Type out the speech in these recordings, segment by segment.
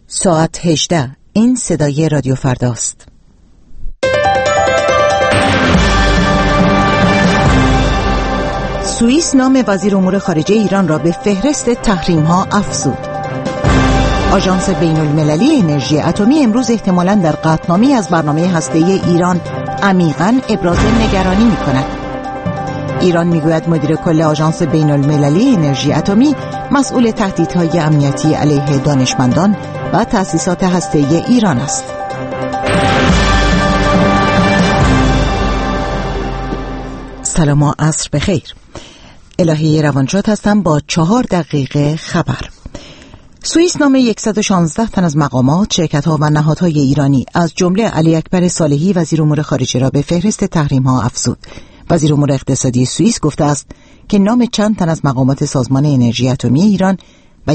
ساعت 18. این صدای رادیو فرداست. سوئیس نام وزیر امور خارجه ایران را به فهرست تحریم‌ها افزود. آژانس بین‌المللی انرژی اتمی امروز احتمالاً در قطعنامه‌ای از برنامه هسته‌ای ایران عمیقاً ابراز نگرانی می‌کند. ایران میگوید مدیر کل آژانس بین‌المللی انرژی اتمی مسئول تهدیدهای امنیتی علیه دانشمندان و تأسیسات هسته‌ای ایران است. سلام و عصر بخیر. الهی روانشاد هستم با 4 دقیقه خبر. سوئیس نام 116 تن از مقامات، شرکت‌ها و نهادهای ایرانی از جمله علی اکبر صالحی وزیر امور خارجه را به فهرست تحریم‌ها افزود. وزیر امور اقتصادی سوئیس گفته است که نام چند تن از مقامات سازمان انرژی اتمی ایران و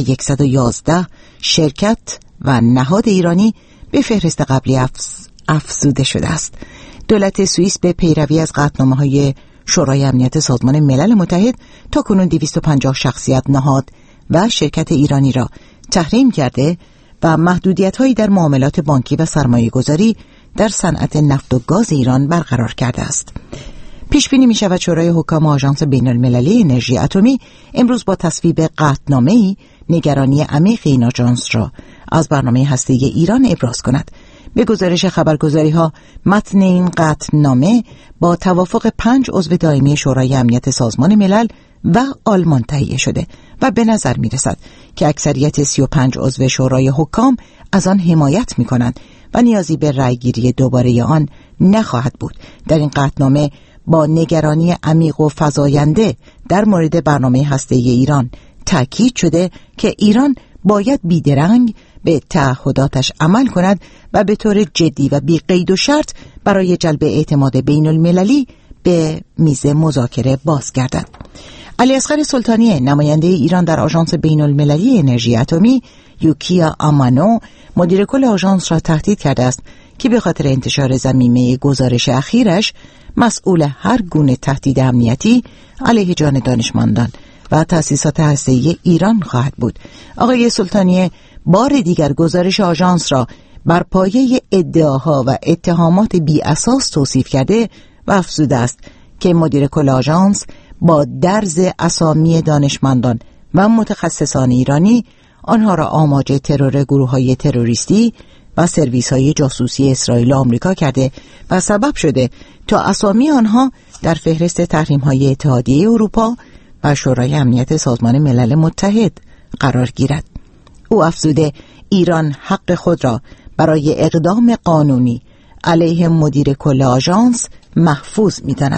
111 شرکت و نهاد ایرانی به فهرست قبلی افزوده شده است. دولت سوئیس به پیروی از قطعنامه‌های شورای امنیت سازمان ملل متحد تاکنون 250 شخصیت، نهاد و شرکت ایرانی را تحریم کرده و محدودیت‌هایی در معاملات بانکی و سرمایه‌گذاری در صنعت نفت و گاز ایران برقرار کرده است. پیش بینی می شود شورای حکام آژانس بین‌المللی انرژی اتمی امروز با تصویب قطعنامه‌ای نگرانی عمیق این آژانس را از برنامه هسته‌ای ایران ابراز کند. به گزارش خبرگزاری‌ها متن این قطعنامه با توافق 5 عضو دائمی شورای امنیت سازمان ملل و آلمان تهیه شده و به نظر می‌رسد که اکثریت 35 عضو شورای حکام از آن حمایت می‌کنند و نیازی به رأیگیری دوباره آن نخواهد بود. در این قطعنامه با نگرانی عمیق و فزاینده در مورد برنامه هسته‌ای ایران تأکید شده که ایران باید بیدرنگ به تعهداتش عمل کند و به طور جدی و بی قید و شرط برای جلب اعتماد بین المللی به میز مذاکره بازگردد. علی اصغر سلطانی نماینده ایران در آژانس بین المللی انرژی اتمی یوکیا آمانو مدیر کل آژانس را تهدید کرده است که به خاطر انتشار ضمیمه گزارش اخیرش مسئول هر گونه تهدید امنیتی علیه جان دانشمندان و تأسیسات هسته‌ای ایران خواهد بود. آقای سلطانی بار دیگر گزارش آژانس را بر پایه ادعاها و اتهامات بی اساس توصیف کرده و افزوده است که مدیر کل آژانس با درز اسامی دانشمندان و متخصصان ایرانی آنها را آماج ترور گروه‌های تروریستی و سرویس‌های جاسوسی اسرائیل و آمریکا کرده و سبب شده تا اسامی آنها در فهرست تحریم‌های اتحادیه اروپا و شورای امنیت سازمان ملل متحد قرار گیرد. او افزوده ایران حق خود را برای اقدام قانونی علیه مدیر کل آژانس محفوظ می‌داند.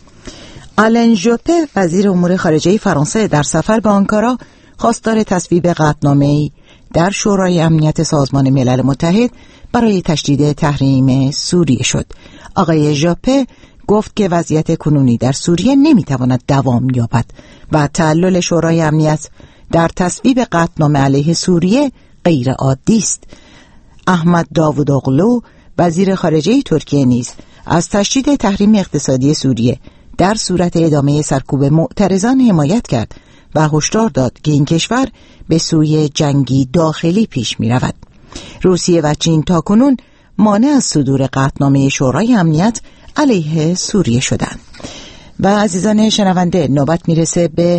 آلن ژوپه وزیر امور خارجه فرانسه در سفر به آنکارا خواستار تصویب قطعنامه‌ای در شورای امنیت سازمان ملل متحد برای تشدید تحریم سوریه شد. آقای ژوپه گفت که وضعیت کنونی در سوریه نمیتواند دوام یابد و تعلل شورای امنیت در تصویب قطعنامه علیه سوریه غیر عادی است. احمد داوودوغلو وزیر خارجه ترکیه نیز از تشدید تحریم اقتصادی سوریه در صورت ادامه سرکوب معترضان حمایت کرد و هشدار داد که این کشور به سوی جنگی داخلی پیش می رود. روسیه و چین تاکنون مانع از صدور قطعنامه شورای امنیت علیه سوریه شدند. و عزیزان شنونده نوبت میرسه به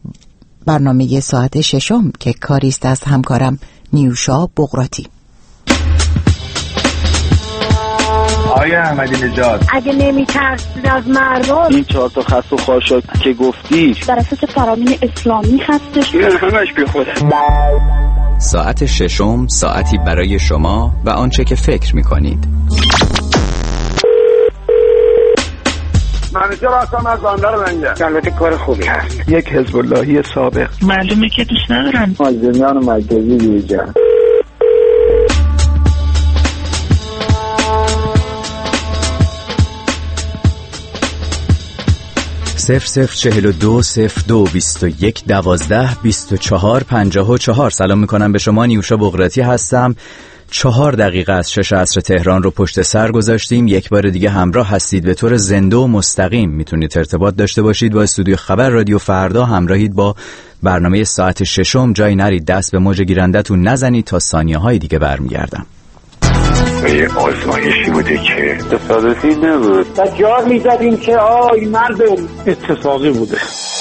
برنامه ساعت 6 که کاری است از همکارم نیوشا بغراتی. آقای احمدی نژاد اگه نمی‌ترسید از مردم این 4 تا خط و خاشاک که گفتی بر اساس فرامین اسلامی هستش، همش بی خود. ساعت 6 ساعتی برای شما و آنچه که فکر می‌کنید. منیجر هستم از بندر منگه. البته کار خوبی هست. یک حزب اللهی سابق. معلومه که دوست ندارم. مازنیان مرکزی دیگه. 0042 02 21 12 24 54. سلام میکنم به شما. نیوشا بغراتی هستم. 4 دقیقه از 6 عصر تهران رو پشت سر گذاشتیم. یک بار دیگه همراه هستید. به طور زنده و مستقیم میتونید ارتباط داشته باشید با استودیو خبر رادیو فردا. همراهید با برنامه ساعت 6 جایی نرید، دست به موج گیرندتون نزنید تا ثانیه های دیگه برمیگردم. یه آزمایشی بوده که تصادفی نبود. جار میزدیم که آی مردم. اتفاقی بوده.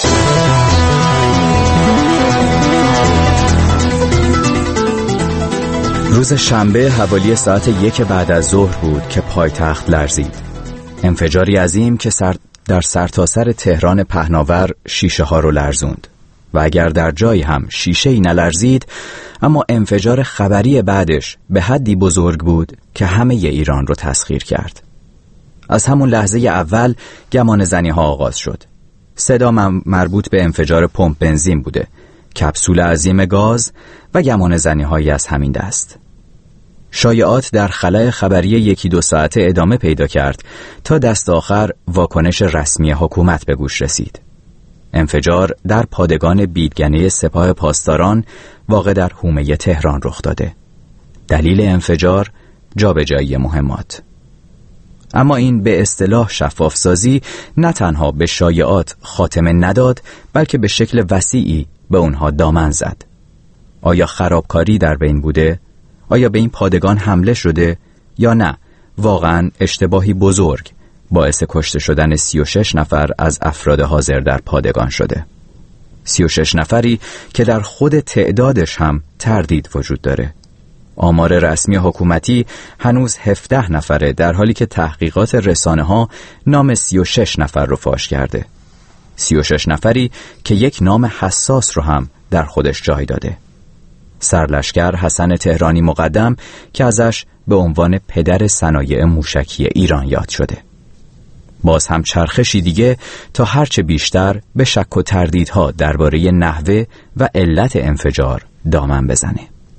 روز شنبه حوالی ساعت 1 بعد از ظهر بود که پایتخت لرزید. انفجاری عظیم که در سرتاسر تهران پهناور شیشه ها رو لرزوند و اگر در جایی هم شیشه‌ای نلرزید، اما انفجار خبری بعدش به حدی بزرگ بود که همه ایران رو تسخیر کرد. از همون لحظه اول گمان زنی ها آغاز شد. صدا مربوط به انفجار پمپ بنزین بوده، کپسول عظیم گاز و گمان زنی هایی از همین دست. شایعات در خلأ خبری 1-2 ساعته ادامه پیدا کرد تا دست آخر واکنش رسمی حکومت به گوش رسید. انفجار در پادگان بیدگنه سپاه پاسداران واقع در حومه تهران رخ داده. دلیل انفجار جابجایی مهمات. اما این به اصطلاح شفافسازی نه تنها به شایعات خاتمه نداد، بلکه به شکل وسیعی به اونها دامن زد. آیا خرابکاری در بین بوده؟ آیا به این پادگان حمله شده؟ یا نه واقعا اشتباهی بزرگ باعث کشته شدن 36 نفر از افراد حاضر در پادگان شده؟ 36 نفری که در خود تعدادش هم تردید وجود داره. آمار رسمی حکومتی هنوز 17 نفره، در حالی که تحقیقات رسانه ها نام 36 نفر رو فاش کرده. 36 نفری که یک نام حساس رو هم در خودش جای داده. سرلشکر حسن تهرانی مقدم که ازش به عنوان پدر صنایع موشکی ایران یاد شده. باز هم چرخشی دیگه تا هرچه بیشتر به شک و تردیدها درباره نحوه و علت انفجار دامن بزنه.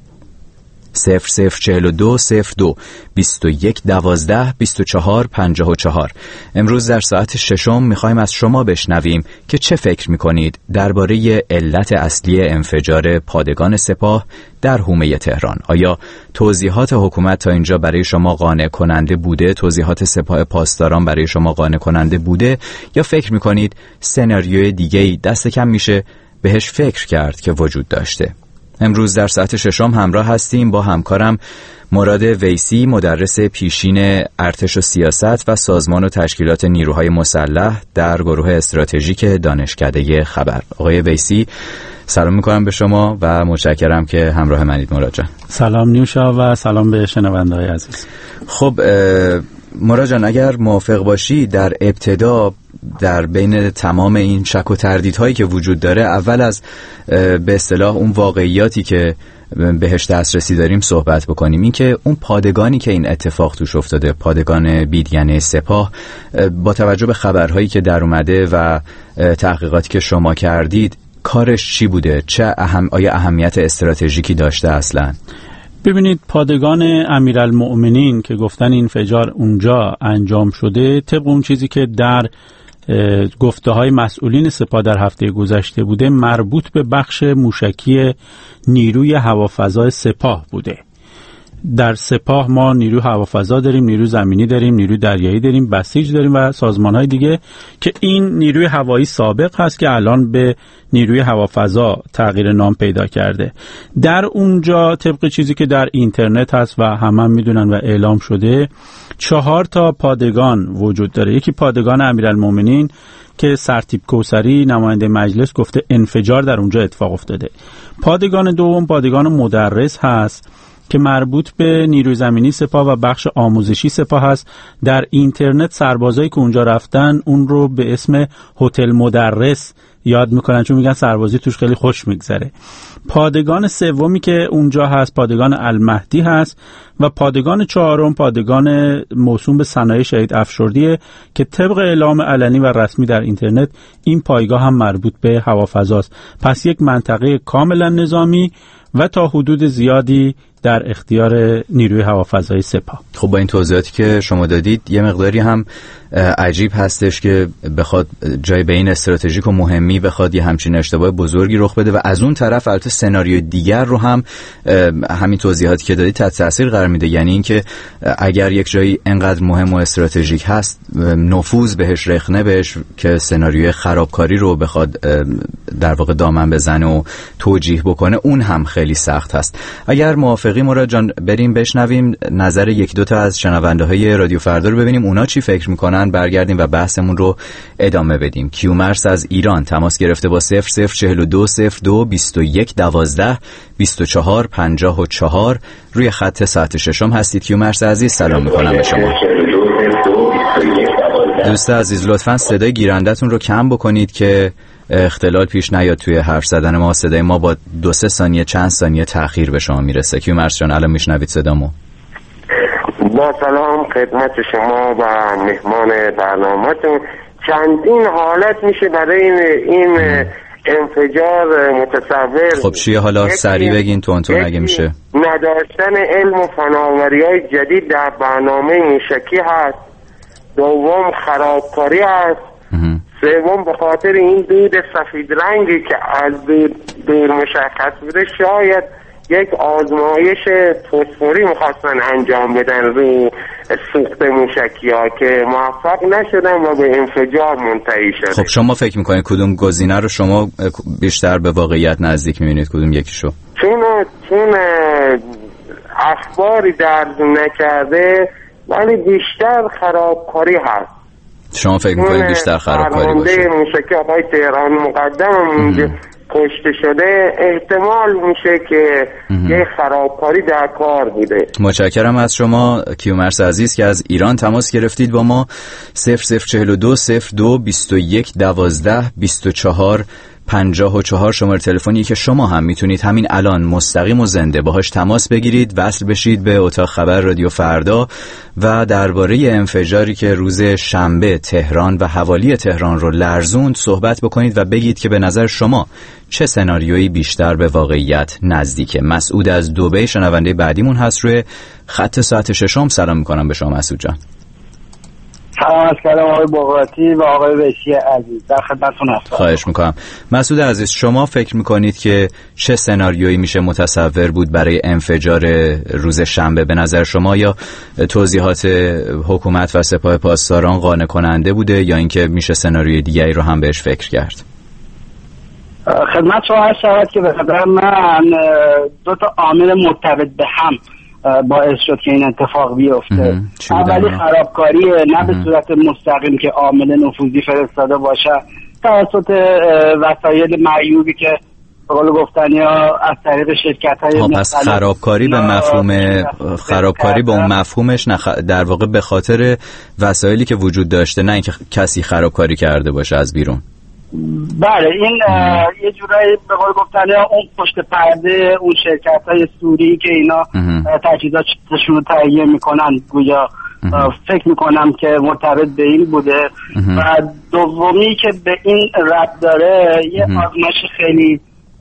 0042 02 21 12 24 54. امروز در ساعت 6 میخوایم از شما بشنویم که چه فکر میکنید درباره علت اصلی انفجار پادگان سپاه در حومه تهران. آیا توضیحات حکومت تا اینجا برای شما قانع کننده بوده؟ توضیحات سپاه پاسداران برای شما قانع کننده بوده؟ یا فکر میکنید سناریوی دیگه‌ای دست کم میشه بهش فکر کرد که وجود داشته؟ امروز در ساعت 6 همراه هستیم با همکارم مراد ویسی، مدرس پیشین ارتش و سیاست و سازمان و تشکیلات نیروهای مسلح در گروه استراتژیک دانشکده خبر. آقای ویسی سلام میکنم به شما و متشکرم که همراه منید. مراد جان سلام نیوشا و سلام به شنونده‌های عزیز. خب مراد جان اگر موافق باشی در ابتدا در بین تمام این شک و تردیدهایی که وجود داره اول از به اصطلاح اون واقعیاتی که بهش دسترسی داریم صحبت بکنیم. این که اون پادگانی که این اتفاق توش افتاده، پادگان بیدگنه سپاه، با توجه به خبرهایی که در اومده و تحقیقاتی که شما کردید کارش چی بوده؟ آیا اهمیت استراتژیکی داشته اصلا؟ ببینید پادگان امیرالمؤمنین که گفتن این انفجار اونجا انجام شده، طبق اون چیزی که در گفته های مسئولین سپاه در هفته گذشته بوده، مربوط به بخش موشکی نیروی هوافضای سپاه بوده. در سپاه ما نیروی هوافضا داریم، نیروی زمینی داریم، نیروی دریایی داریم، بسیج داریم و سازمان‌های دیگه که این نیروی هوایی سابق هست که الان به نیروی هوافضا تغییر نام پیدا کرده. در اونجا طبق چیزی که در اینترنت هست و همه میدونن و اعلام شده 4 تا پادگان وجود داره. یکی پادگان امیرالمؤمنین که سرتیپ کوثری نماینده مجلس گفته انفجار در اونجا اتفاق افتاده. پادگان دوم پادگان مدرس هست که مربوط به نیروی زمینی سپاه و بخش آموزشی سپاه هست. در اینترنت سربازایی که اونجا رفتن اون رو به اسم هتل مدرس یاد میکنن چون میگن سربازی توش خیلی خوش میگذره. پادگان سومی که اونجا هست پادگان المهدی هست و پادگان چهارم پادگان موسوم به صنایع شهید افشردیه که طبق اعلام علنی و رسمی در اینترنت این پایگاه هم مربوط به هوافضاست. پس یک منطقه کاملا نظامی و تا حدود زیادی در اختیار نیروی هوافضایی سپاه. خب با این توضیحاتی که شما دادید یه مقداری هم عجیب هستش که بخواد جای به این استراتژیک و مهمی بخواد یه همچین اشتباه بزرگی رخ بده و از اون طرف البته سناریوی دیگر رو هم همین توضیحاتی که دادید تحت تاثیر قرار میده. یعنی اینکه اگر یک جایی انقدر مهم و استراتژیک هست نفوذ بهش رخنه بهش که سناریوی خرابکاری رو بخواد در واقع دامن بزنه و توجیه بکنه، اون هم خیلی سخت هست. اگر موافقی مراد جان بریم بشنویم نظر یک دو تا از شنونده های رادیو فردا رو، ببینیم اونا چی فکر میکنن، برگردیم و بحثمون رو ادامه بدیم. کیومرث از ایران تماس گرفته با 0042 02 21 12 24 54 روی خط ساعت ششم هستید. کیومرث عزیز سلام میکنم به شما. دوست عزیز لطفاً صدای گیرندتون رو کم بکنید که اختلال پیش نیاد توی حرف زدن ما. صدای ما با 2-3 ثانیه چند ثانیه تأخیر به شما میرسه. کیومرث جان الان میشنوید صدامو؟ با سلام خدمت شما و مهمان برنامه‌تون. چندین حالت میشه برای این انفجار متصور. خب چیه حالا سریع بگین تون اگه میشه. نداشتن علم و فناوری‌های جدید در برنامه موشکی هست. دوم خرابکاری هست. سوم به خاطر این دود سفید رنگی که از دور مشخص بوده شاید یک آزمایش فسفوری می‌خواستن انجام بدن رو سوخت موشکی‌ها که موفق نشدن و به انفجار منتهی شد. خب شما فکر می‌کنید کدوم گزینه رو شما بیشتر به واقعیت نزدیک می‌بینید، کدوم یکیشو؟ چون اخباری درج نکرده ولی بیشتر خرابکاری هست. شما فکر می‌کنید بیشتر خرابکاری باشه؟ فرمانده موشکی آقای تهران مقدم کشته شده احتمال میشه که یه خرابکاری در کار بوده. متشکرم از شما کیومرث عزیز که از ایران تماس گرفتید با ما. 0042 02 21 12 24 54 شماره تلفنی که شما هم میتونید همین الان مستقیم و زنده باهاش تماس بگیرید، وصل بشید به اتاق خبر رادیو فردا و درباره انفجاری که روز شنبه تهران و حوالی تهران رو لرزوند صحبت بکنید و بگید که به نظر شما چه سناریویی بیشتر به واقعیت نزدیکه. مسعود از دبی شنونده بعدیمون هست روی خط ساعت ششم. سلام میکنم به شما مسعود جان. سلام از کردم آقای بغراتی و آقای ویسی عزیز، در خدمتتون هستم. خواهش میکنم. مسعود عزیز شما فکر میکنید که چه سناریویی میشه متصور بود برای انفجار روز شنبه به نظر شما؟ یا توضیحات حکومت و سپاه پاسداران قانع کننده بوده یا اینکه میشه سناریوی دیگری رو هم بهش فکر کرد؟ خدمت شما عرض شود که به نظر من دو تا عامل مرتبط به هم باعث شد که این اتفاق بیفته. اولی خرابکاریه، نه به صورت مستقیم که عامل نفوذی فرستاده باشه توسط وسایل معیوبی که به قول گفتنی ها از طریق شرکت‌های پس خرابکاری به مفهوم خرابکاری به اون مفهومش در واقع به خاطر وسایلی که وجود داشته، نه اینکه کسی خرابکاری کرده باشه از بیرون. بله این یه جورایی به قول گفتنی اون پشت پرده اون شرکت‌های سوری که اینا تجهیزاتشون رو تهیه میکنن گویا فکر میکنم که مرتبط به این بوده. و دومی که به این ربط داره یه آزمایش خیلی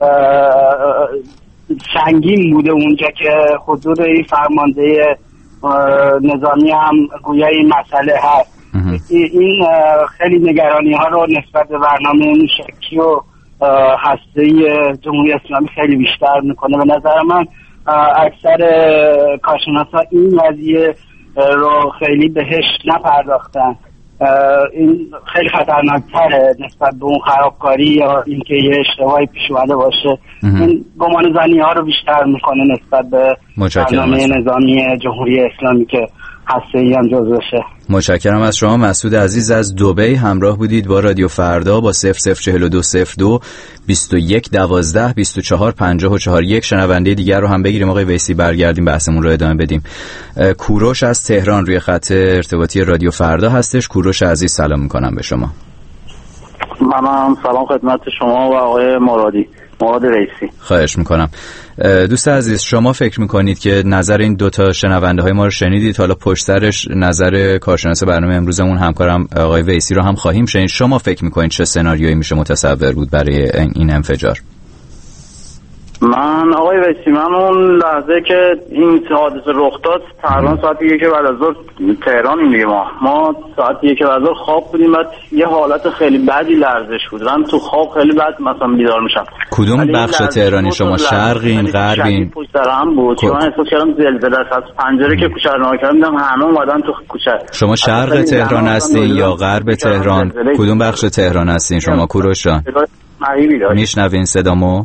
سنگین بوده اونجا که حضور این فرمانده نظامی هم گویا این مسئله هست. این خیلی نگرانی ها رو نسبت به برنامه موشکی و هسته‌ای جمهوری اسلامی خیلی بیشتر میکنه. به نظر من اکثر کارشناسا این قضیه رو خیلی بهش نپرداختن. این خیلی خطرناکتره نسبت به اون خرابکاری یا اینکه یه اشتباهی پیش اومده باشه. این گمان زنی ها رو بیشتر میکنه نسبت به برنامه نظامی جمهوری اسلامی که هسته‌ای هم جزوشه. متشکرم از شما مسعود عزیز از دبی. همراه بودید با رادیو فردا با 0042 02 21 12 24 54. یک شنونده دیگر رو هم بگیریم آقای ویسی، برگردیم بحثمون رو ادامه بدیم. کوروش از تهران روی خط ارتباطی رادیو فردا هستش. کوروش عزیز سلام میکنم به شما. منم سلام خدمت شما و آقای مراد رئیسی. خواهش میکنم. دوست عزیز شما فکر میکنید که نظر این دوتا شنونده های ما رو شنیدید، حالا پشت سرش نظر کارشناس برنامه امروزمون همکارم آقای ویسی رو هم خواهیم شنید. شما فکر میکنید چه سناریویی میشه متصور بود برای این انفجار؟ من آقای ویسی، من اون لحظه که این حادثه رخ داد تقریبا ساعت 1 بعد از ظهر تهرانیم دیگه. ما ساعت 1 بعد از ظهر خواب بودیم، بعد یه حالت خیلی بدی لرزش بود. من تو خواب خیلی بد مثلا بیدار میشم. کدوم بخش تهرانی شما؟ شرقین، غربین؟ پشت سرم بود. من احساس کردم زلزله است. از پنجره که کوچه رو نگاه کردم دیدم همه اومدن تو کوچه. شما شرق تهران هستین یا غرب تهران؟ کدوم بخش تهران هستین شما کوروش جان؟ میشنوین صدامو؟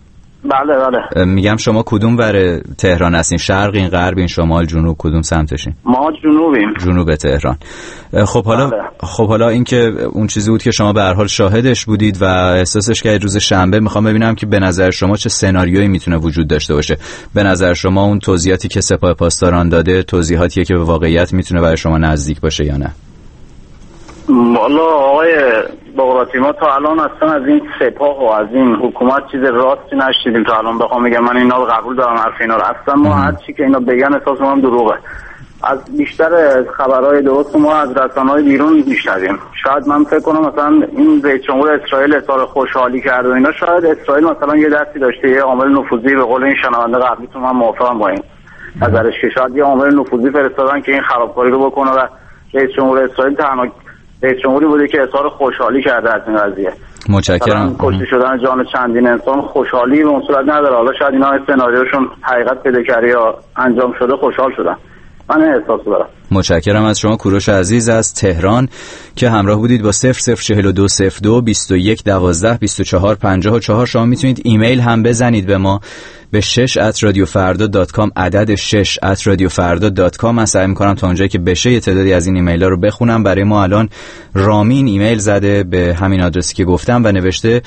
بله. میگم شما کدوم ور تهران هستین؟ شرقین، غربین، شمال، جنوب؟ کدوم سمتشین؟ ما جنوبیم. جنوب تهران. خب حالا این که اون چیزی بود که شما به هر حال شاهدش بودید و احساسش کردید روز شنبه، میخوام ببینم که به نظر شما چه سناریویی میتونه وجود داشته باشه. به نظر شما اون توضیحاتی که سپاه پاسداران داده توضیحاتیه که به واقعیت میتونه برای شما نزدیک باشه یا نه؟ والا آقای بغراتی، ما تا الان اصلا از این سپاه و از این حکومت چیز راستی نشیدیم. تا الان بخوام بگم من اینا رو قبول دارم، حرف اینا رو اصلا ما هر چی که اینا بگن احساس ما دروغه. از بیشتر خبرهای درست ما از رسانه‌های بیرون میشنویم. شاید من فکر کنم مثلا این رئیس جمهور اسرائیل اظهار خوشحالی کرده و اینا، شاید اسرائیل مثلا یه دستی داشته، یه عامل نفوذی، به قول این شنونده قبلیتون من موافقم با این نظرش که شاید یه عامل نفوذی فرستادن که این خرابکاری رو بکنه و رئیس جمهور اسرائیل تنها رئیس جمهوری بوده که اظهار خوشحالی کرده از این قضیه. متشکرم. کشته شدن جان چندین انسان خوشحالی به اون صورت نداره. حالا شاید اینا سناریوشون حقیقت پیدا کرده یا انجام شده خوشحال شدن. من احساس دارم. متشکرم از شما کوروش عزیز از تهران که همراه بودید با 004202 21 12 24 54. شما میتونید ایمیل هم بزنید به ما به 6@radiofarda.com، عدد 6@radiofarda.com. من سعی میکنم تا اونجایی که بشه یه تعدادی از این ایمیل ها رو بخونم. برای ما الان رامین ایمیل زده به همین آدرسی که گفتم و نوشته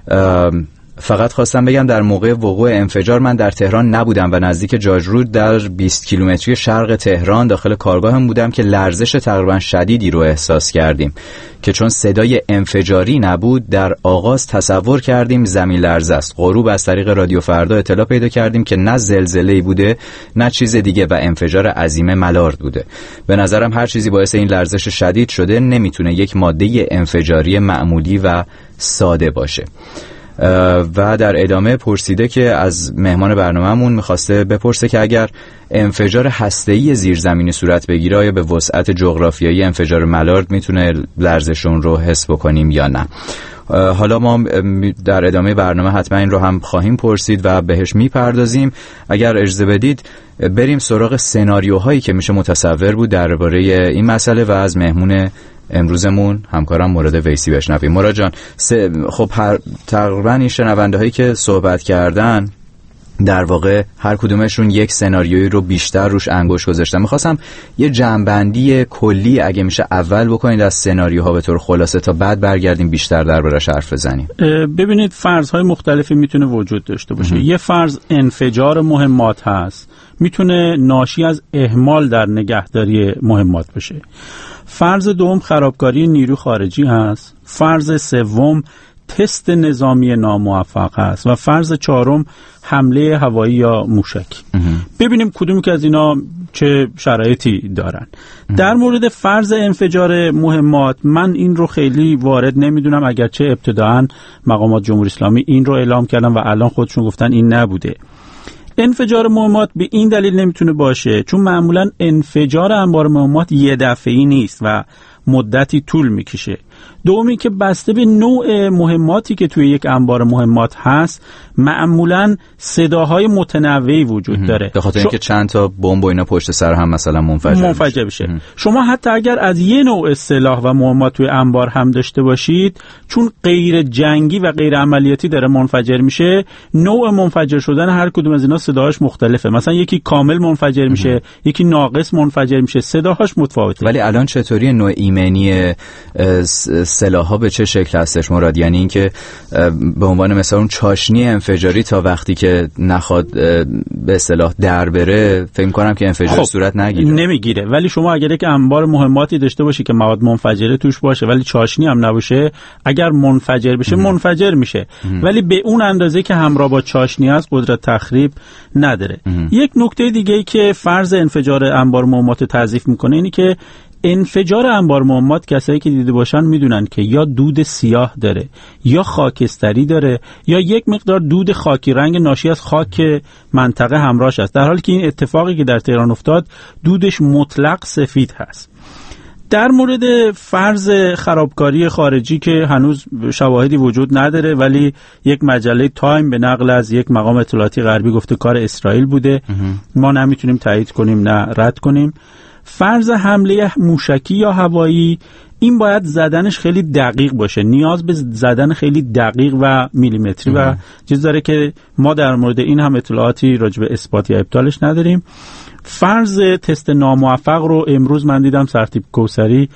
فقط خواستم بگم در موقع وقوع انفجار من در تهران نبودم و نزدیک جاجرود در 20 کیلومتری شرق تهران داخل کارگاهم بودم که لرزش تقریبا شدیدی رو احساس کردیم که چون صدای انفجاری نبود در آغاز تصور کردیم زمین لرزه است. غروب از طریق رادیو فردا اطلاع پیدا کردیم که نه زلزله‌ای بوده نه چیز دیگه و انفجار عظیم ملارد بوده. به نظرم هر چیزی باعث این لرزش شدید شده نمیتونه یک ماده انفجاری معمولی و ساده باشه. و در ادامه پرسیده که از مهمان برنامه‌مون میخواسته بپرسه که اگر انفجار هسته‌ای زیرزمینی صورت بگیره آیا به وسعت جغرافیایی انفجار ملارد میتونه لرزشون رو حس بکنیم یا نه. حالا ما در ادامه برنامه حتما این رو هم خواهیم پرسید و بهش میپردازیم. اگر اجازه بدید بریم سراغ سناریوهایی که میشه متصور بود درباره این مسئله و از مهمون امروزمون همکارم مراد ویسی بشنویم. مراد جان، خب تقریبا این شنونده هایی که صحبت کردن در واقع هر کدومشون یک سناریویی رو بیشتر روش انگشت گذاشتن. میخواستم یه جمع‌بندی کلی اگه میشه اول بکنید از سناریوها به طور خلاصه تا بعد برگردیم بیشتر دربارش حرف بزنیم. ببینید فرض‌های مختلفی میتونه وجود داشته باشه. یه فرض انفجار مهمات هست، میتونه ناشی از اهمال در نگهداری مهمات باشه. فرض دوم خرابکاری نیرو خارجی هست. فرض سوم تست نظامی ناموفق است و فرض چهارم حمله هوایی یا موشک. ببینیم کدومی که از اینا چه شرایطی دارن. در مورد فرض انفجار مهمات من این رو خیلی وارد نمیدونم، اگرچه ابتداعاً مقامات جمهوری اسلامی این رو اعلام کردن و الان خودشون گفتن این نبوده. انفجار مهمات به این دلیل نمیتونه باشه چون معمولاً انفجار انبار مهمات یه دفعه‌ای نیست و مدتی طول میکشه. دومی که بسته به نوع مهماتی که توی یک انبار مهمات هست معمولاً صداهای متنوعی وجود داره، به خاطر اینکه چند تا بمب و اینا پشت سر هم مثلا منفجر بشه. شما حتی اگر از یه نوع سلاح و مهمات توی انبار هم داشته باشید، چون غیر جنگی و غیر عملیاتی داره منفجر میشه، نوع منفجر شدن هر کدوم از اینا صداهاش مختلفه. مثلا یکی کامل منفجر میشه، یکی ناقص منفجر میشه، صداهاش متفاوته. ولی الان چطوری نوع ایمنی سلاح‌ها به چه شکل هستش مراد؟ یعنی اینکه به عنوان مثلا اون چاشنی انفجاری تا وقتی که نخواد به اصطلاح در بره فکر کنم که انفجار صورت نمیگیره. ولی شما اگر یک انبار مهماتی داشته باشی که مواد منفجره توش باشه ولی چاشنی هم نباشه، اگر منفجر بشه منفجر میشه، ولی به اون اندازه که همراه با چاشنی است قدرت تخریب نداره. یک نکته دیگه ای که فرض انفجار انبار مهمات تضعیف میکنه اینی که انفجار انبار مهمات کسایی که دیده باشن میدونن که یا دود سیاه داره یا خاکستری داره یا یک مقدار دود خاکی رنگ ناشی از خاک منطقه همراهش است، در حالی که این اتفاقی که در تهران افتاد دودش مطلق سفید هست. در مورد فرض خرابکاری خارجی که هنوز شواهدی وجود نداره، ولی یک مجله تایم به نقل از یک مقام اطلاعاتی غربی گفته کار اسرائیل بوده. ما نمیتونیم تایید کنیم نه رد کنیم. فرض حمله موشکی یا هوایی، این باید زدنش خیلی دقیق باشه، نیاز به زدن خیلی دقیق و میلیمتری و چیز داره که ما در مورد این هم اطلاعاتی راجع به اثبات یا ابطالش نداریم. فرض تست ناموفق رو امروز من دیدم سرتیپ کوثری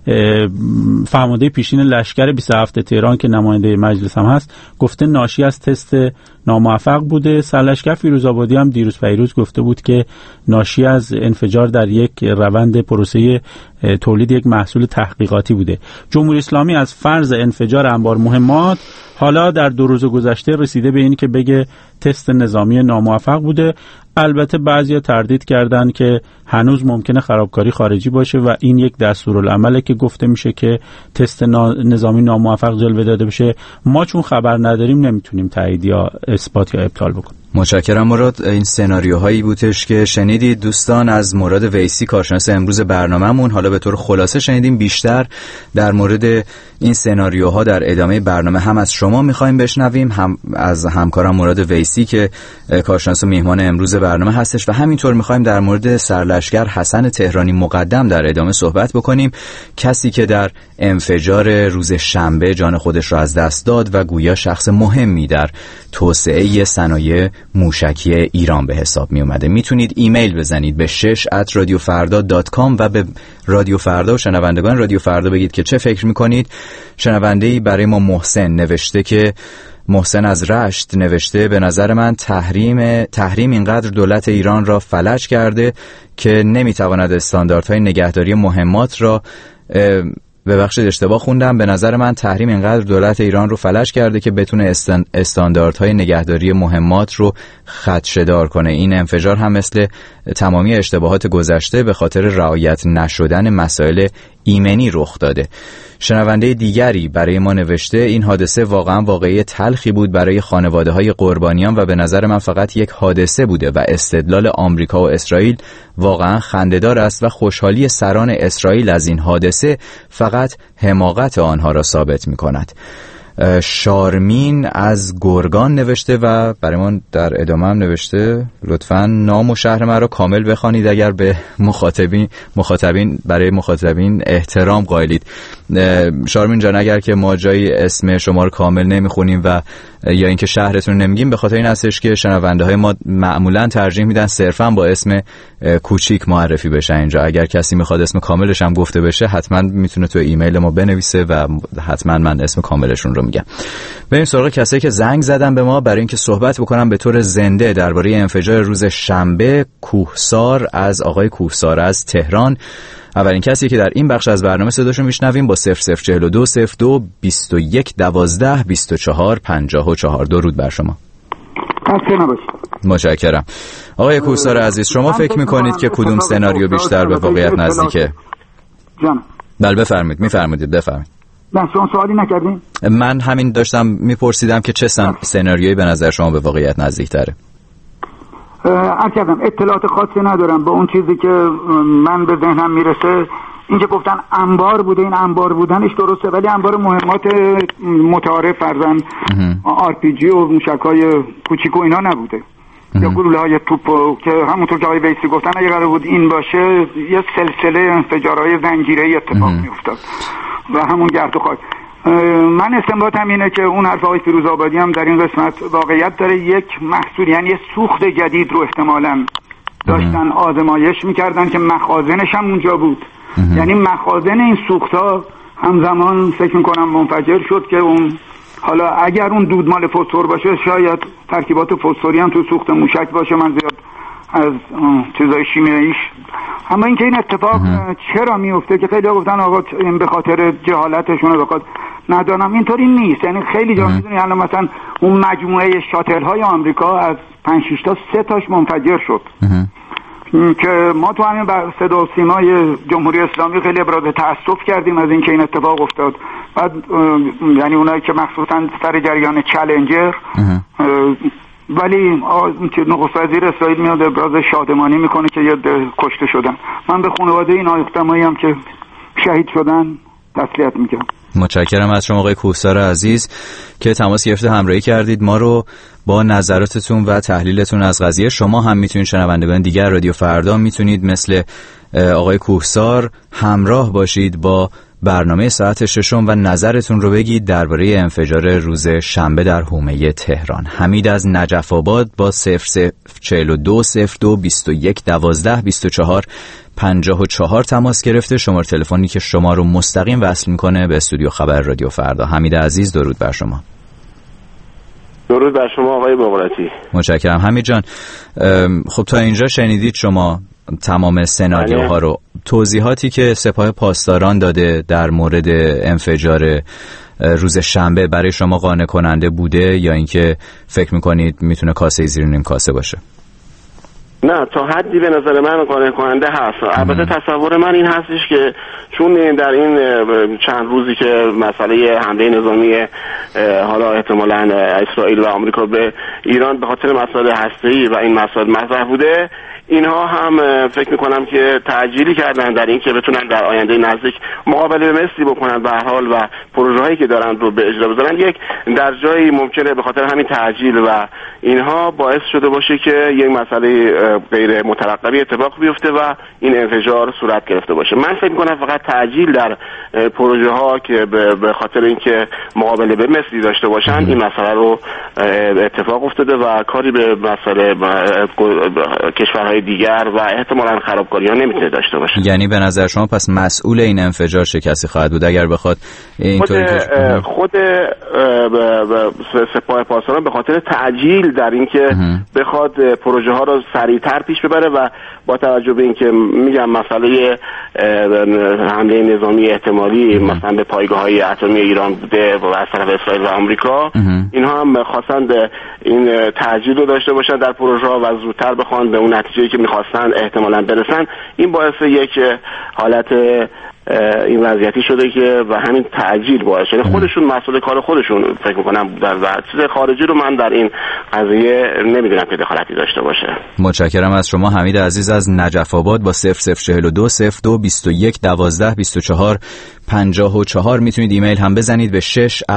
فرمانده پیشین لشکر 27 تهران که نماینده مجلس هم هست گفته ناشی از تست ناموفق بوده. سرلشکر فیروزآبادی هم دیروز پیروز گفته بود که ناشی از انفجار در یک روند پروسه تولید یک محصول تحقیقاتی بوده. جمهوری اسلامی از فرض انفجار انبار مهمات حالا در 2 روز گذشته رسیده به این که بگه تست نظامی ناموفق بوده. البته بعضیا تردید کردن که هنوز ممکنه خرابکاری خارجی باشه و این یک دستورالعمله که گفته میشه که تست نظامی ناموفق جلوه داده بشه. ما چون خبر نداریم نمیتونیم تایید یا اثبات یا ابطال بکنیم. متشکرم مراد. این سناریوهایی بودش که شنیدید دوستان از مراد ویسی، کارشناس امروز برنامه‌مون. حالا به طور خلاصه شنیدیم. بیشتر در مورد این سناریوها در ادامه برنامه هم از شما می‌خوایم بشنویم، هم از همکارم مراد ویسی که کارشناس و میهمان امروز برنامه هستش، و همینطور می‌خوایم در مورد سرلشکر حسن تهرانی مقدم در ادامه صحبت بکنیم، کسی که در انفجار روز شنبه جان خودش را از دست داد و گویا شخص مهمی در توسعه صنایع موشکی ایران به حساب می اومده. میتونید ایمیل بزنید به 6@radiofarda.com و به رادیو فردا و شنوندگان رادیو فردا بگید که چه فکر میکنید. شنونده‌ای برای ما محسن نوشته که محسن از رشت نوشته به نظر من تحریم اینقدر دولت ایران را فلج کرده که نمیتواند استانداردهای نگهداری مهمات را ببخشید اشتباه خوندم. به نظر من تحریم اینقدر دولت ایران رو فلج کرده که بتونه استانداردهای نگهداری مهمات رو خدشه‌دار کنه. این انفجار هم مثل تمامی اشتباهات گذشته به خاطر رعایت نشدن مسائل ایمنی رخ داده. شنونده دیگری برای ما نوشته این حادثه واقعا واقعی تلخی بود برای خانواده‌های قربانیان و به نظر من فقط یک حادثه بوده و استدلال آمریکا و اسرائیل واقعا خنده‌دار است و خوشحالی سران اسرائیل از این حادثه فقط حماقت آنها را ثابت می‌کند. شارمین از گرگان نوشته و برای من در ادامه هم نوشته لطفاً نام و شهر من را کامل بخوانید اگر به مخاطبین احترام قائلید. شارمین جان اگر که ما جایی اسم شما رو کامل نمیخونیم و یا اینکه شهرتون نمیگیم به خاطر این هستش که شنونده های ما معمولاً ترجیح میدن صرفاً با اسم کوچیک معرفی بشه اینجا. اگر کسی میخواد اسم کاملش هم گفته بشه حتما میتونه تو ایمیل ما بنویسه و حتما من اسم کاملشون رو میگم. بریم سراغ کسایی که زنگ زدن به ما برای اینکه صحبت بکنم به طور زنده درباره انفجار روز شنبه. کوهسار از آقای کوهسار از تهران اولین کسی که در این بخش از برنامه صداشو میشنویم با 0042 02 21 12 24 54. درود بر شما. متشکرم. آقای کوهسار عزیز شما فکر میکنید که کدوم سناریو بیشتر به واقعیت نزدیکه؟ جان بله بفرمایید. من شما سوالی نکردین؟ من همین داشتم میپرسیدم که چه سناریویی به نظر شما به واقعیت نزدیک تره. عرض کردم اطلاعات خاصی ندارم. با اون چیزی که من به ذهنم میرسه اینجا گفتن انبار بوده. این انبار بودنش درسته ولی انبار مهمات متعارف فرضاً RPG و موشک‌های کوچیک و اینا نبوده یا گلوله‌های توپ که همونطور که آقای ویسی گفتن اگه قرار بود این باشه یه سلسله انفجارهای زنجیره‌ای اتفاق میافتاد و همون گرد و خاک. من استنباطم اینه که اون حرف آقای فیروزآبادی هم در این قسمت واقعیت داره. یک محصول یعنی یه سوخت جدید رو احتمالاً داشتن آزمایش میکردن که مخازنش هم اونجا بود. یعنی مخازن این سوخت‌ها همزمان فکر میکنم منفجر شد که اون حالا اگر اون دود مال فسفر باشه شاید ترکیبات فسفری هم تو سوخت موشک باشه. من زیاد از چیزای شیمیاییش اما اینکه این اتفاق چرا میفته که خیلی ها گفتن آقا به خاطر جهالتشونه بخاطر ندانم اینطوری نیست. یعنی خیلی جا میدونی الان مثلا اون مجموعه شاتل های آمریکا از 5-6 تا 3 تاش منفجر شد که ما تو همین صدا و سیمای جمهوری اسلامی خیلی ابراز تأسف کردیم از اینکه این اتفاق افتاد. بعد یعنی اونایی که مخصوصا سر جریان چالنجر، ولی نخست وزیر اسرائیل میاد ابراز شادمانی میکنه که یه کشته شدن. من به خانواده این آیختمایی هم که شهید شدن تسلیت میگم. متشکرم از شما آقای کوهسار عزیز که تماس گرفته همراهی کردید ما رو با نظراتتون و تحلیلتون از قضیه. شما هم میتونید شنوندگان دیگر رادیو فردا میتونید مثل آقای کوهسار همراه باشید با برنامه ساعت 6 و نظرتون رو بگید درباره انفجار روز شنبه در حومه تهران. حمید از نجف آباد با 042 02 21 12 24 54 تماس گرفته، شماره تلفنی که شما رو مستقیم وصل میکنه به استودیو خبر رادیو فردا. حمید عزیز درود بر شما. درود بر شما آقای بغراتی. متشکرم حمید جان. خب تا اینجا شنیدید شما تمام سناریوها رو، توضیحاتی که سپاه پاسداران داده در مورد انفجار روز شنبه برای شما قانع کننده بوده یا اینکه فکر میکنید میتونه کاسه زیر نیم کاسه باشه؟ نه تا حدی به نظر من قانع کننده هست. البته تصور من این هستش که چون در این چند روزی که مسئله حمله نظامی حالا احتمالاً اسرائیل و آمریکا به ایران به خاطر مسائل هسته‌ای و این مسائل مطرح بوده، اینها هم فکر میکنم که تعجیلی کردن در این که بتونن در آینده نزدیک مقابله مثلی بکنن به هر حال و پروژه‌هایی که دارن رو به اجرا بذارن. یک در جایی ممکنه به خاطر همین تعجیل و اینها باعث شده باشه که یک مسئله غیر مترقبی اتفاق بیفته و این انفجار صورت گرفته باشه. من فکر میکنم فقط تعجیل در پروژه ها که به خاطر اینکه مقابله به مثلی داشته باشن این مسئله رو اتفاق افتاده و کاری به مسئله کشورهای دیگر و احتمالاً خرابکاری‌ها نمیتونه داشته باشه. یعنی به نظر شما پس مسئول این انفجار چه کسی خواهد بود اگر بخواد اینطوری خود سپاه پاسداران به خاطر تعجیل در اینکه بخواد پروژه ها رو سریعتر پیش ببره و با توجه به اینکه میگم مسئله حمله نظامی احتمالی مثلا به پایگاه‌های اتمی ایران بوده و از طرف اسرائیل و آمریکا، اینها هم خواستن این تعجیل رو داشته باشن در پروژه ها و زودتر بخوان به اون نتیجه‌ای که می‌خواستن احتمالاً برسن. این باعث یک حالت این وضعیتی شده که و همین تعجیل باعث شده خودشون مسئول کار خودشون فکر می‌کنم در چیز خارجی رو من در این قضیه نمی‌دونم که دخالتی داشته باشه. متشکرم از شما حمید عزیز از نجف آباد با 042 02 21 12 24 54. میتونید ایمیل هم بزنید به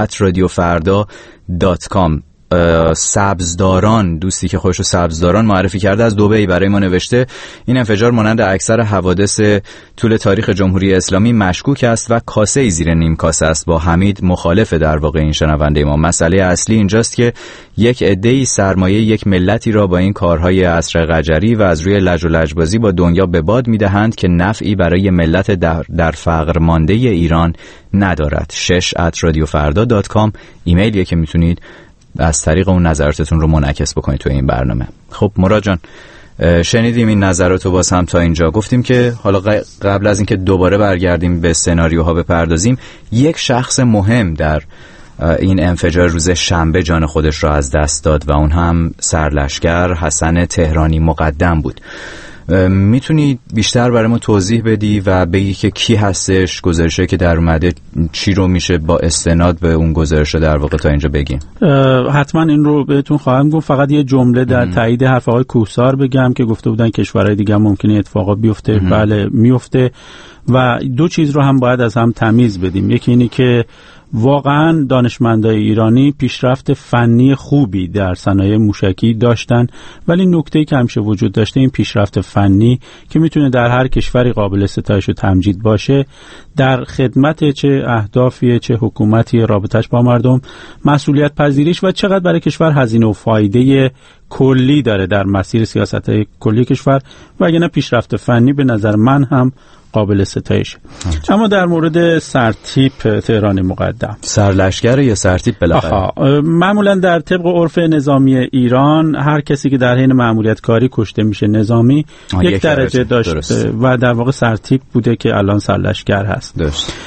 6@radiofarda.com. سبزداران، دوستی که خودشو سبزداران معرفی کرده، از دبی برای ما نوشته این انفجار مانند اکثر حوادث طول تاریخ جمهوری اسلامی مشکوک است و کاسه زیر نیم کاسه است. با حمید مخالفه در واقع این شنونده ما. مسئله اصلی اینجاست که یک عده‌ای سرمایه یک ملتی را با این کارهای عصر قجری و از روی لج و لجبازی با دنیا به باد میدهند که نفعی برای ملت در فقر مانده ایران ندارد. 6@radiofarda.com ایمیلیه که میتونید از طریق اون نظراتتون رو منعکس بکنید تو این برنامه. خب مراد جان، شنیدیم این نظرات رو باز هم تا اینجا. گفتیم که حالا قبل از اینکه دوباره برگردیم به سناریوها بپردازیم، یک شخص مهم در این انفجار روز شنبه جان خودش را از دست داد و اون هم سرلشکر حسن تهرانی مقدم بود. میتونی بیشتر برای ما توضیح بدی و بگی که کی هستش، گزارشی که در اومده چی رو میشه با استناد به اون گزارش در واقع تا اینجا بگیم؟ حتما این رو بهتون خواهم گفت. فقط یه جمله در تایید حرف آقای کوهسار بگم که گفته بودن کشورهای دیگه ممکنه اتفاقا بیفته. بله میفته و دو چیز رو هم باید از هم تمیز بدیم. یکی اینی که واقعا دانشمندای ایرانی پیشرفت فنی خوبی در صنایع موشکی داشتن، ولی نکته‌ای که همیشه وجود داشته این پیشرفت فنی که میتونه در هر کشوری قابل ستایش و تمجید باشه، در خدمت چه اهدافی چه حکومتی، رابطش با مردم، مسئولیت پذیریش و چقدر برای کشور هزینه و فایده کلی داره در مسیر سیاست‌های کلی کشور. و اگه نه پیشرفت فنی به نظر من هم قابل ستایش. اما در مورد سرتیپ تهران مقدم، سرلشکر یا سرتیپ بالاخره معمولا در طبق عرف نظامی ایران هر کسی که در حین مأموریت کاری کشته میشه نظامی یک درجه داشته و در واقع سرتیپ بوده که الان سرلشکر هست.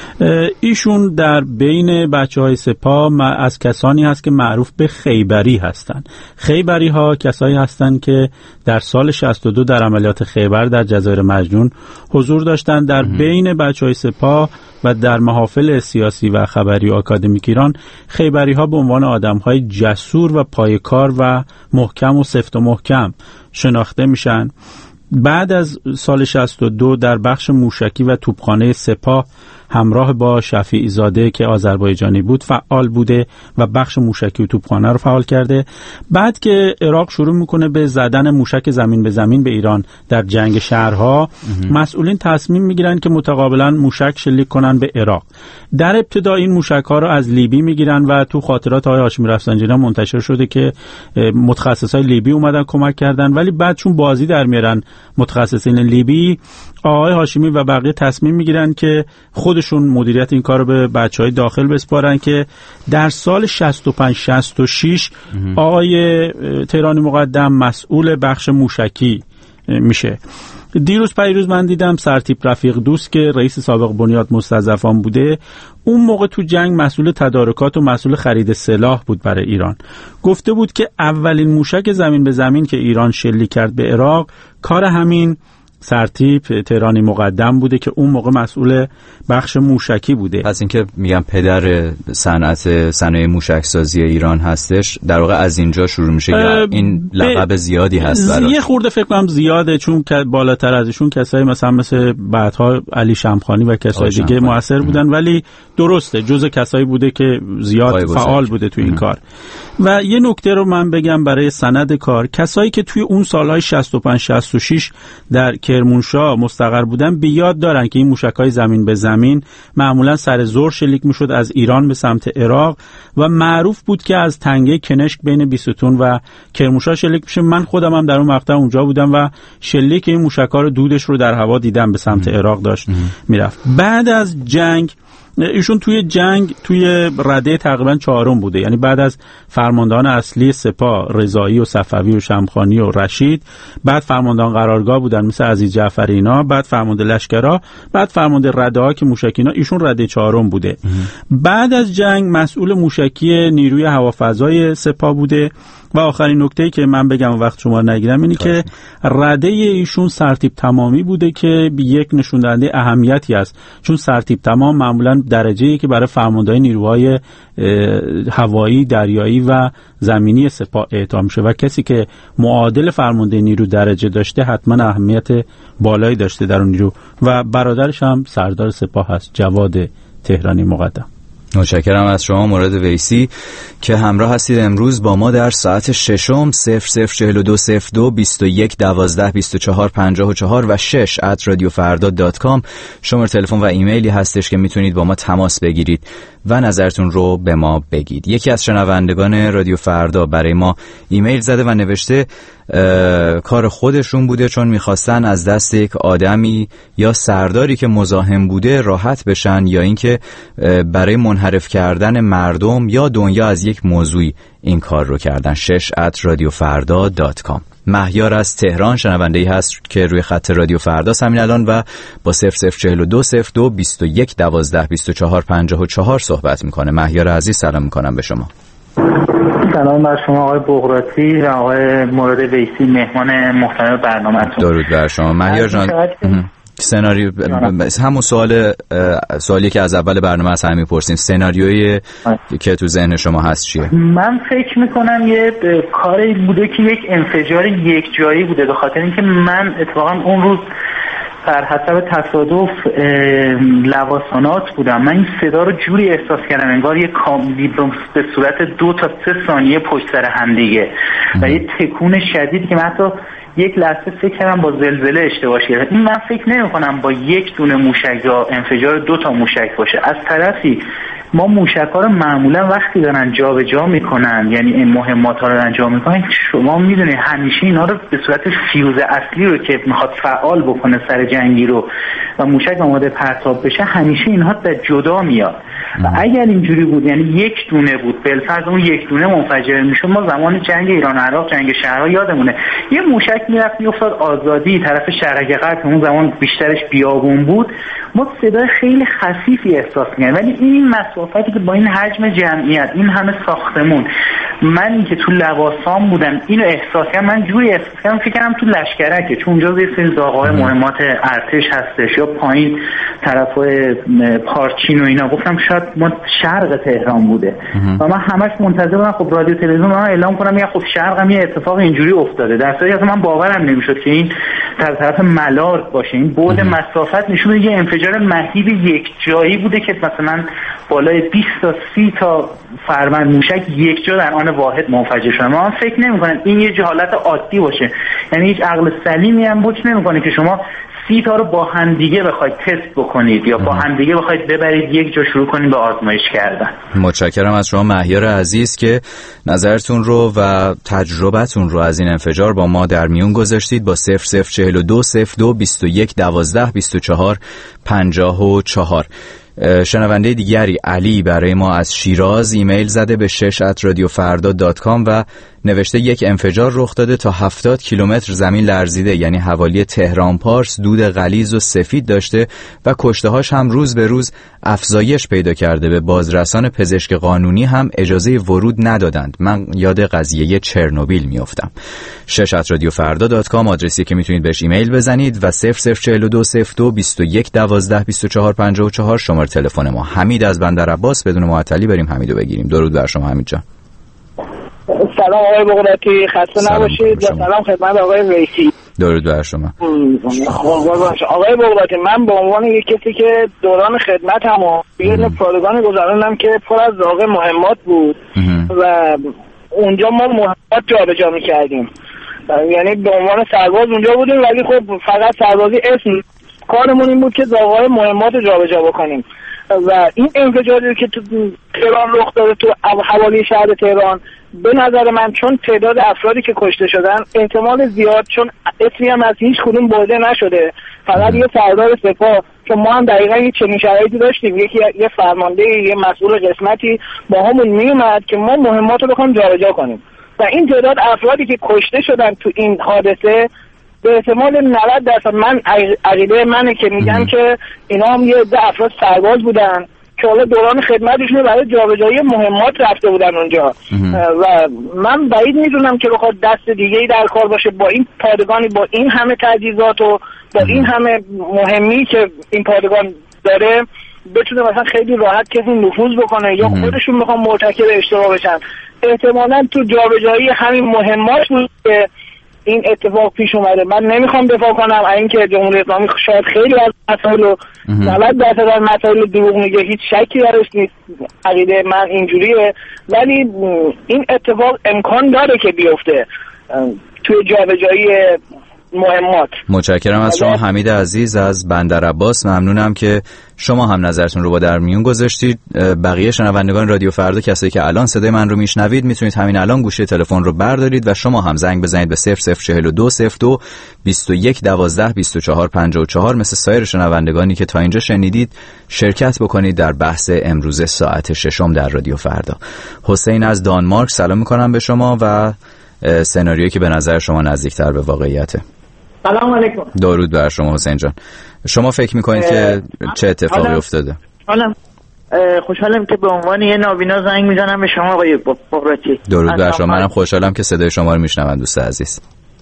ایشون در بین بچه‌های سپاه از کسانی هست که معروف به خیبری هستند. خیبری ها کسایی هستند که در سال 62 در عملیات خیبر در جزایر مجنون حضور داشتند. در بین بچه‌های سپاه و در محافل سیاسی و خبری و آکادمیک ایران خیبری ها به عنوان آدم‌های جسور و پایه‌کار و محکم و سفت و محکم شناخته میشن. بعد از سال 62 در بخش موشکی و توپخانه سپاه همراه با شفیعی زاده که آذربایجانی بود فعال بوده و بخش موشکی و توپخانه رو فعال کرده. بعد که عراق شروع میکنه به زدن موشک زمین به زمین به ایران در جنگ شهرها، مسئولین تصمیم میگیرن که متقابلا موشک شلیک کنن به عراق. در ابتدا این موشک ها رو از لیبی میگیرن و تو خاطرات آقای هاشمی رفسنجانی منتشر شده که متخصصای لیبی اومدن کمک کردن، ولی بعد چون بازی در میارن متخصصین لیبی، آقای هاشمی و بقیه تصمیم میگیرن که خودشون مدیریت این کار رو به بچهای داخل بسپارن که در سال 65-66 آقای تهرانی مقدم مسئول بخش موشکی میشه. دیروز پیروز من دیدم سرتیپ رفیق دوست که رئیس سابق بنیاد مستضعفان بوده، اون موقع تو جنگ مسئول تدارکات و مسئول خرید سلاح بود برای ایران. گفته بود که اولین موشک زمین به زمین که ایران شلیک کرد به عراق کار همین سرتیپ تهرانی مقدم بوده که اون موقع مسئول بخش موشکی بوده. پس اینکه میگم پدر صنایع موشک سازی ایران هستش، در واقع از اینجا شروع میشه یا این لقب زیادی هست براش؟ یه خورده فکر کنم زیاده، چون بالاتر از ایشون کسایی مثل بعدها علی شمخانی و کسای دیگه موثر بودن، ولی درسته جزء کسایی بوده که زیاد فعال بوده تو این کار. و یه نکته رو من بگم برای سند کار، کسایی که توی اون سالهای 65-66 در کرمانشاه مستقر بودن به یاد دارن که این موشک‌های زمین به زمین معمولا سر ظهر شلیک می‌شد از ایران به سمت عراق و معروف بود که از تنگه کنشک بین بیستون و کرمانشاه شلیک میشه. من خودم هم در اون مقطع اونجا بودم و شلیک این موشک‌ها رو دودش رو در هوا دیدم به سمت عراق داشت میرفت. بعد از جنگ ایشون توی رده تقریبا 4م بوده، یعنی بعد از فرماندهان اصلی سپاه رضایی و صفوی و شمخانی و رشید، بعد فرماندهان قرارگاه بودن مثل عزیز جعفری اینا، بعد فرمانده لشکرها، بعد فرمانده رده ها که موشکینا، ایشون رده 4م بوده. بعد از جنگ مسئول موشکی نیروی هوافضای سپاه بوده و آخرین نکته‌ای که من بگم وقت شما نگیرم اینی که رده ایشون سرتیپ تمامی بوده که یک نشون دهنده اهمیتی است، چون سرتیپ تمام معمولا درجه‌ای که برای فرماندهی نیروهای هوایی، دریایی و زمینی سپاه اعطا میشه و کسی که معادل فرمانده نیرو درجه داشته حتما اهمیت بالایی داشته در اون نیرو و برادرش هم سردار سپاه هست، جواد تهرانی مقدم. متشکرم از شما مراد ویسی که همراه هستید امروز با ما در ساعت 6م 00420221122454 و 6@radiofarda.com شماره تلفن و ایمیلی هستش که میتونید با ما تماس بگیرید و نظرتون رو به ما بگید. یکی از شنوندگان رادیو فردا برای ما ایمیل زده و نوشته کار خودشون بوده چون میخواستن از دست یک آدمی یا سرداری که مزاحم بوده راحت بشن یا اینکه برای منحرف کردن مردم یا دنیا از یک موضوعی این کار رو کردن. 6@radiofarda.com. مهیار از تهران شنونده‌ای هست که روی خط رادیو فردا همین الان و با 00420221122454 صحبت میکنه. مهیار عزیز سلام میکنم به شما. سلام بر شما آقای بغراتی و آقای مراد ویسی مهمان محترم برنامه‌تون. درود بر شما مهیار جان. سناریو همون سوالی که از اول برنامه از همین میپرسیم، سناریویی که تو ذهن شما هست چیه؟ من فکر میکنم یه کاری بوده که یک انفجار یک جایی بوده، به خاطر اینکه من اتفاقا اون روز بر حسب تصادف لواسانات بودم. من این صدا رو جوری احساس کردم انگار یه کامبیبرم به صورت 2 تا 3 ثانیه پشت سر هم دیگه و یه تکون شدید که من حتی یک لحظه فکر کردم با زلزله اشتباه شده. این من فکر نمی کنم با یک دونه موشک یا انفجار 2 تا موشک باشه. از طرفی ما موشک‌ها رو معمولا وقتی دارن جابجا میکنن، یعنی این مهمات ها رو انجام میکنن، شما میدونید همیشه اینا رو به صورت فیوز اصلی رو که میخواد فعال بکنه سر جنگی رو و موشک آماده پرتاب بشه، همیشه اینها در جدا میاد. و اگر اینجوری بود، یعنی یک دونه بود، بالفرض اون یک دونه منفجر میشد، ما زمان جنگ ایران عراق، جنگ شهرها یادمونه، یه موشک میرفت میافتاد آزادی طرف شرق غرب، اون زمان بیشترش بیابون بود، ما صدای خیلی خفیفی احساس می‌کردیم. ولی این مسافتی که با این حجم جمعیت، این همه ساختمون، من که تو لواسان بودم اینو احساس کردم، من جوری احساس کردم فکر کنم تو لشکرکه، چون اونجا یه سری داغ‌های مهمات ارتش هستش، یا پایین طرفای پارچین و اینا، گفتم شاید ما شرق تهران بوده و من همش منتظر بودم خب رادیو تلویزیون من اعلام کنم یا خب شرقم یه اتفاق اینجوری افتاده، در صورتی که من باورم نمیشد که این طرف ملارد باشه. این بعد مسافت نشون میده یه انفجار مهیب یک جایی بوده که مثلا بالای 20 تا 30 تا فرمند موشک یک جا در آن واحد منفجر شده. من فکر نمی‌کنم این یه حالت عادی باشه، یعنی هیچ عقل سلیمی هم حکم نمی‌کنه که شما 30 تا رو با هم دیگه بخواید تست بکنید یا با هم دیگه بخواید ببرید یک جا شروع کنید به آزمایش کردن. متشکرم از شما مهیار عزیز که نظرتون رو و تجربتون رو از این انفجار با ما در میون گذاشتید. با 0042 02 21 12 24 54. شنونده دیگری علی برای ما از شیراز ایمیل زده به 6@radiofarda.com و نوشته یک انفجار رخ داده تا 70 کیلومتر زمین لرزیده، یعنی حوالی تهران پارس دود غلیظ و سفید داشته و کشته‌هاش هم روز به روز افزایش پیدا کرده. به بازرسان پزشک قانونی هم اجازه ورود ندادند. من یاد قضیه چرنوبیل میافتم. 6@radiofarda.com آدرسی که میتونید بهش ایمیل بزنید و 0042 02 21 12 24 54 شماره تلفن ما. حمید از بندرعباس، بدون معطلی بریم حمیدو بگیریم. درود بر شما حمید جان. سلام آقای بغراتی، خسته نباشید. سلام خدمت آقای ویسی. درود بر شما. آقای بغراتی، من به عنوان یک کسی که دوران خدمتم و یه پادگان گذراندم که پر از داغ مهمات بود و اونجا ما مهمات جابجا می‌کردیم، یعنی به عنوان سرباز اونجا بودیم، ولی خب فقط سربازی اسم، کارمون این بود که داغ‌های مهمات رو جابجا بکنیم. و این انفجاری که تو تهران رخ داده تو حوالی شهر تهران، به نظر من چون تعداد افرادی که کشته شدن احتمال زیاد، چون اسمی هم از هیچ کدوم برده نشده، فقط یه سردار سپاه، چون ما هم دقیقا یه چنین شرایطی داشتیم، یه فرمانده، یه مسئول قسمتی با همون میومد که ما مهمات رو بخوایم جابجا کنیم و این تعداد افرادی که کشته شدن تو این حادثه به احتمال 90%، من عقیده منه که میگن که اینا هم یه عده افراد سرباز بودن که حالا دوران خدمتشون برای جابجایی مهمات رفته بودن اونجا و من بعید میدونم که بخواد دست دیگه‌ای در کار باشه با این پادگانی، با این همه تجهیزات و با این همه مهمی که این پادگان داره، بتونه مثلا خیلی راحت کسی نفوذ بکنه یا خودشون میخوان مرتکب اشتباه بشن. احتمالاً تو جابجایی همین مهمات بود که این اتفاق پیش اومده. من نمیخوام دفاع کنم اینکه جمهوری اسلامی شاید خیلی از مسائل 90% از مسائل دروغ میگه، هیچ شکی درش نیست، عقیده من اینجوریه، ولی این اتفاق امکان داره که بیفته توی جابجایی مهمات. متشکرم از شما حمید عزیز از بندرعباس. ممنونم که شما هم نظرتون رو با در میون گذاشتید. بقیه شنوندگان رادیو فردا، کسایی که الان صدای من رو میشنوید، میتونید همین الان گوشی تلفن رو بردارید و شما هم زنگ بزنید به 0042 02 21 12 24 54 مثل سایر شنوندگانی که تا اینجا شنیدید شرکت بکنید در بحث امروز ساعت 6 در رادیو فردا. حسین از دانمارک، سلام میکنم به شما و سناریویی که به نظر شما نزدیکتر به واقعیته. سلام علیکم. درود بر شما حسین جان. شما فکر میکنید که چه اتفاقی افتاده؟ خوشحالم که به عنوان یه نابینا زنگ میزنم به شما آقای بغراتی. درود بر شما. منم خوشحالم که صدای شما رو میشنوم دوست عزیز.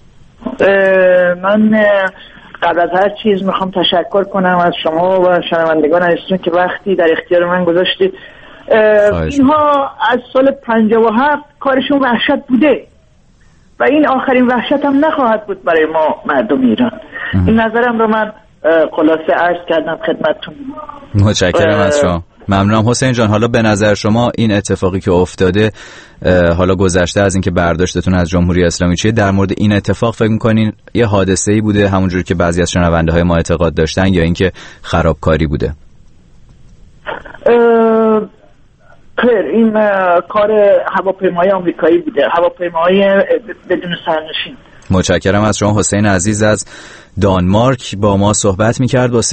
من قبل از هر چیز میخوام تشکر کنم از شما و شنوندگان عزیزتون که وقتی در اختیار من گذاشتید. اینها از سال 57 کارشون وحشت بوده و این آخرین وحشت هم نخواهد بود برای ما مردم ایران. این نظرم رو من خلاصه عرض کردم خدمتتون. متشکرم از شما. ممنونم حسین جان. حالا به نظر شما این اتفاقی که افتاده، حالا گذشته از اینکه برداشتتون از جمهوری اسلامی چیه، در مورد این اتفاق فکر می‌کنین یه حادثه‌ای بوده همونجوری که بعضی از شنونده‌های ما اعتقاد داشتن، یا اینکه خرابکاری بوده؟ خیر، این کار هواپیمای آمریکایی بوده، هواپیمای بدون سرنشین. متشکرم از شما. حسین عزیز از دانمارک با ما صحبت می‌کرد با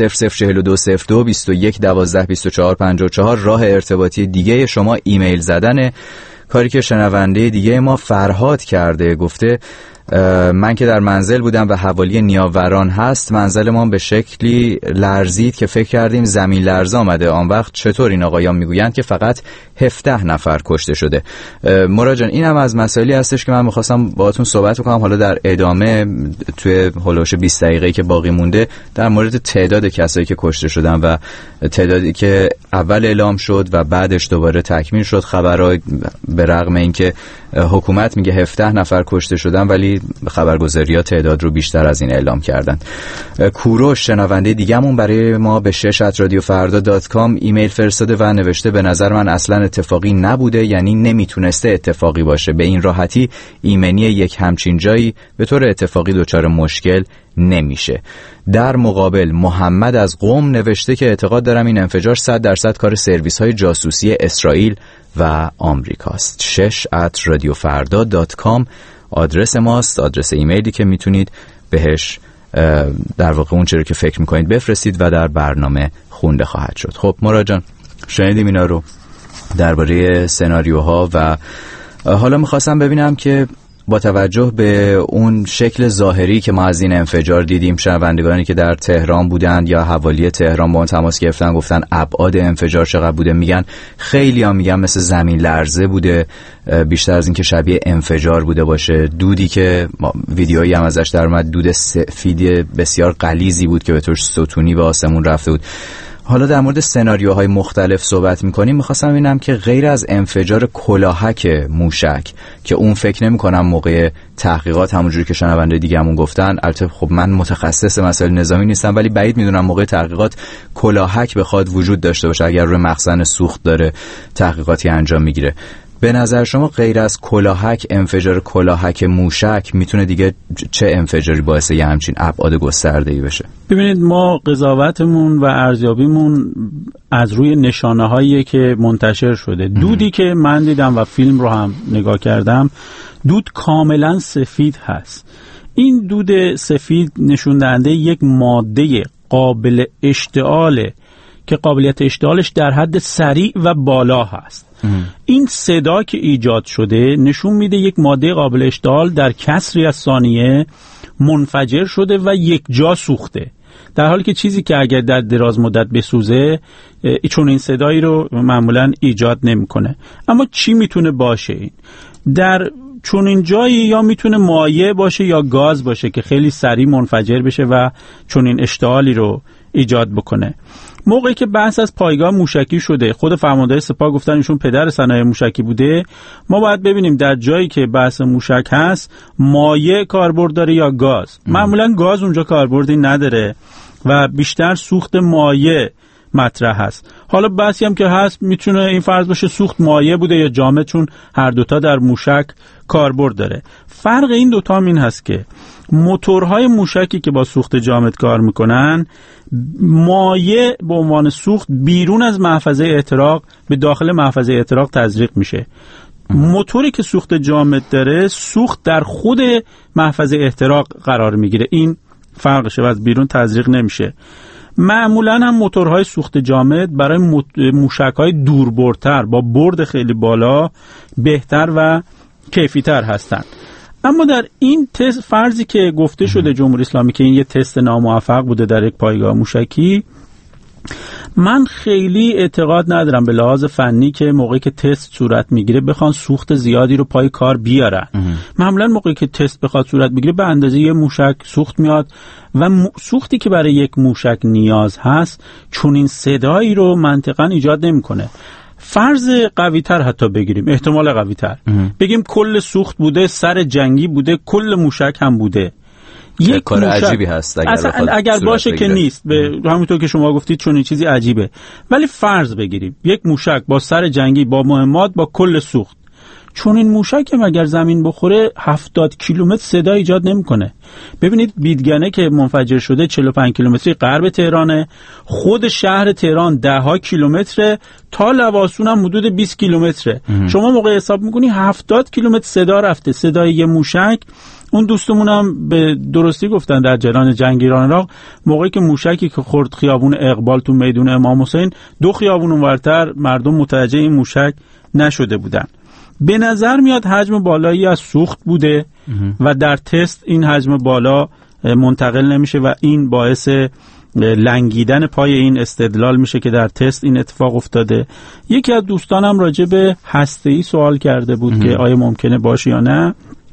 004202 21 12 24 54. راه ارتباطی دیگه شما ایمیل زدنه، کاری که شنونده دیگه ما فرهاد کرده. گفته من که در منزل بودم و حوالی نیاوران هست، منزل ما به شکلی لرزید که فکر کردیم زمین لرز آمده. آن وقت چطور این آقایان میگویند که فقط 17 نفر کشته شده. مراد جان، این هم از مسائلی هستش که من میخواستم باهاتون صحبت کنم. حالا در ادامه توی هولوش 20 دقیقه‌ای که باقی مونده در مورد تعداد کسایی که کشته شدن و تعدادی که اول اعلام شد و بعدش دوباره تکمیل شد خبرها، به رغم اینکه حکومت میگه 17 نفر کشته شدن ولی خبرگزاری‌ها تعداد رو بیشتر از این اعلام کردن. کوروش شنونده دیگه‌مون برای ما به 6@radiofarda.com ایمیل فرستاده و نوشته به نظر من اصلا اتفاقی نبوده، یعنی نمیتونسته اتفاقی باشه. به این راحتی ایمنی یک همچین جایی به طور اتفاقی دچار مشکل نمیشه. در مقابل محمد از قم نوشته که اعتقاد دارم این انفجار 100% کار سرویس‌های جاسوسی اسرائیل و آمریکاست. 6@radiofarda.com آدرس ماست، آدرس ایمیلی که میتونید بهش در واقع اون چیزی که فکر میکنید بفرستید و در برنامه خونده خواهد شد. خب مراد جان، شنیدیم اینا رو درباره سناریوها و حالا میخواستم ببینم که با توجه به اون شکل ظاهری که ما از این انفجار دیدیم، شنوندگانی که در تهران بودند یا حوالی تهران با اون تماس گرفتن گفتن ابعاد انفجار چقدر بوده. میگن خیلی ها میگن مثل زمین لرزه بوده، بیشتر از این که شبیه انفجار بوده باشه. دودی که ویدیویی هم ازش در اومد، دود سفید بسیار غلیظی بود که به طور ستونی به آسمون رفته بود. حالا در مورد سناریوهای مختلف صحبت می‌کنیم. می‌خواستم ببینم که غیر از انفجار کلاهک موشک که اون فکر نمی‌کنم موقع تحقیقات همونجوری که شنونده دیگه‌مون گفتن، البته خب من متخصص مسائل نظامی نیستم ولی بعید می‌دونم موقع تحقیقات کلاهک بخواد وجود داشته باشه اگر روی مخزن سوخت داره تحقیقاتی انجام می‌گیره. به نظر شما غیر از کلاهک، انفجار کلاهک موشک میتونه دیگه چه انفجاری باعث یه همچین ابعاد گسترده‌ای بشه؟ ببینید، ما قضاوتمون و ارزیابیمون از روی نشانه‌هایی که منتشر شده. دودی که من دیدم و فیلم رو هم نگاه کردم، دود کاملا سفید هست. این دود سفید نشون دهنده یک ماده قابل اشتعاله که قابلیت اشتعالش در حد سریع و بالا هست. این صدا که ایجاد شده نشون میده یک ماده قابل اشتعال در کسری از ثانیه منفجر شده و یک جا سوخته، در حالی که چیزی که اگر در دراز مدت بسوزه چون این صدایی رو معمولا ایجاد نمیکنه. اما چی میتونه باشه این؟ در چون این جایی یا میتونه مایع باشه یا گاز باشه که خیلی سریع منفجر بشه و چون این اشتعالی رو ایجاد بکنه. موقعی که بحث از پایگاه موشکی شده، خود فرمانده سپاه گفتن ایشون پدر صنایع موشکی بوده، ما باید ببینیم در جایی که بحث موشک هست مایع کاربرد داره یا گاز. معمولا گاز اونجا کاربردی نداره و بیشتر سوخت مایع مطرح هست. حالا بحثی هم که هست میتونه این فرض باشه سوخت مایع بوده یا جامد، چون هر دوتا در موشک کاربرد داره. فرق این دوتا هم این هست که موتورهای موشکی که با سوخت جامد کار میکنن، مایع به عنوان سوخت بیرون از محفظه احتراق به داخل محفظه احتراق تزریق میشه. موتوری که سوخت جامد داره، سوخت در خود محفظه احتراق قرار میگیره. این فرقشه و از بیرون تزریق نمیشه. معمولا هم موتورهای سوخت جامد برای موشک‌های دوربردتر با برد خیلی بالا بهتر و کیفی‌تر هستند. اما در این تست فرضی که گفته شده جمهوری اسلامی که این یه تست ناموفق بوده در یک پایگاه موشکی، من خیلی اعتقاد ندارم به لحاظ فنی که موقعی که تست صورت میگیره بخوان سوخت زیادی رو پای کار بیارن. معمولا موقعی که تست بخواد صورت بگیره به اندازه یه موشک سوخت میاد و سوختی که برای یک موشک نیاز هست چون این صدایی رو منطقاً ایجاد نمیکنه. فرض قوی تر حتی بگیریم، احتمال قوی تر بگیم کل سوخت بوده، سر جنگی بوده، کل موشک هم بوده. یک کار عجیبی هست اگر باشه که نیست، به همونطور که شما گفتید چون این چیزی عجیبه. ولی فرض بگیریم یک موشک با سر جنگی، با مهمات، با کل سوخت، چون این موشک اگر زمین بخوره 70 کیلومتر صدا ایجاد نمیکنه. ببینید بیدگنه که منفجر شده 45 کیلومتری غرب تهرانه، خود شهر تهران 10 کیلومتره، تا لواسون هم حدود 20 کیلومتره. شما موقع حساب میکنی 70 کیلومتر صدا رفته، صدای یه موشک. اون دوستمون هم به درستی گفتن در جریان جنگ ایران عراق موقعی که موشکی که خورد خیابون اقبال تو میدون امام حسین، 2 خیابون اونورتر مردم متوجه این موشک نشده بودن. به نظر میاد حجم بالایی از سوخت بوده و در تست این حجم بالا منتقل نمیشه و این باعث لنگیدن پای این استدلال میشه که در تست این اتفاق افتاده. یکی از دوستانم راجع به هسته‌ای سوال کرده بود که آیا ممکنه باشه یا نه.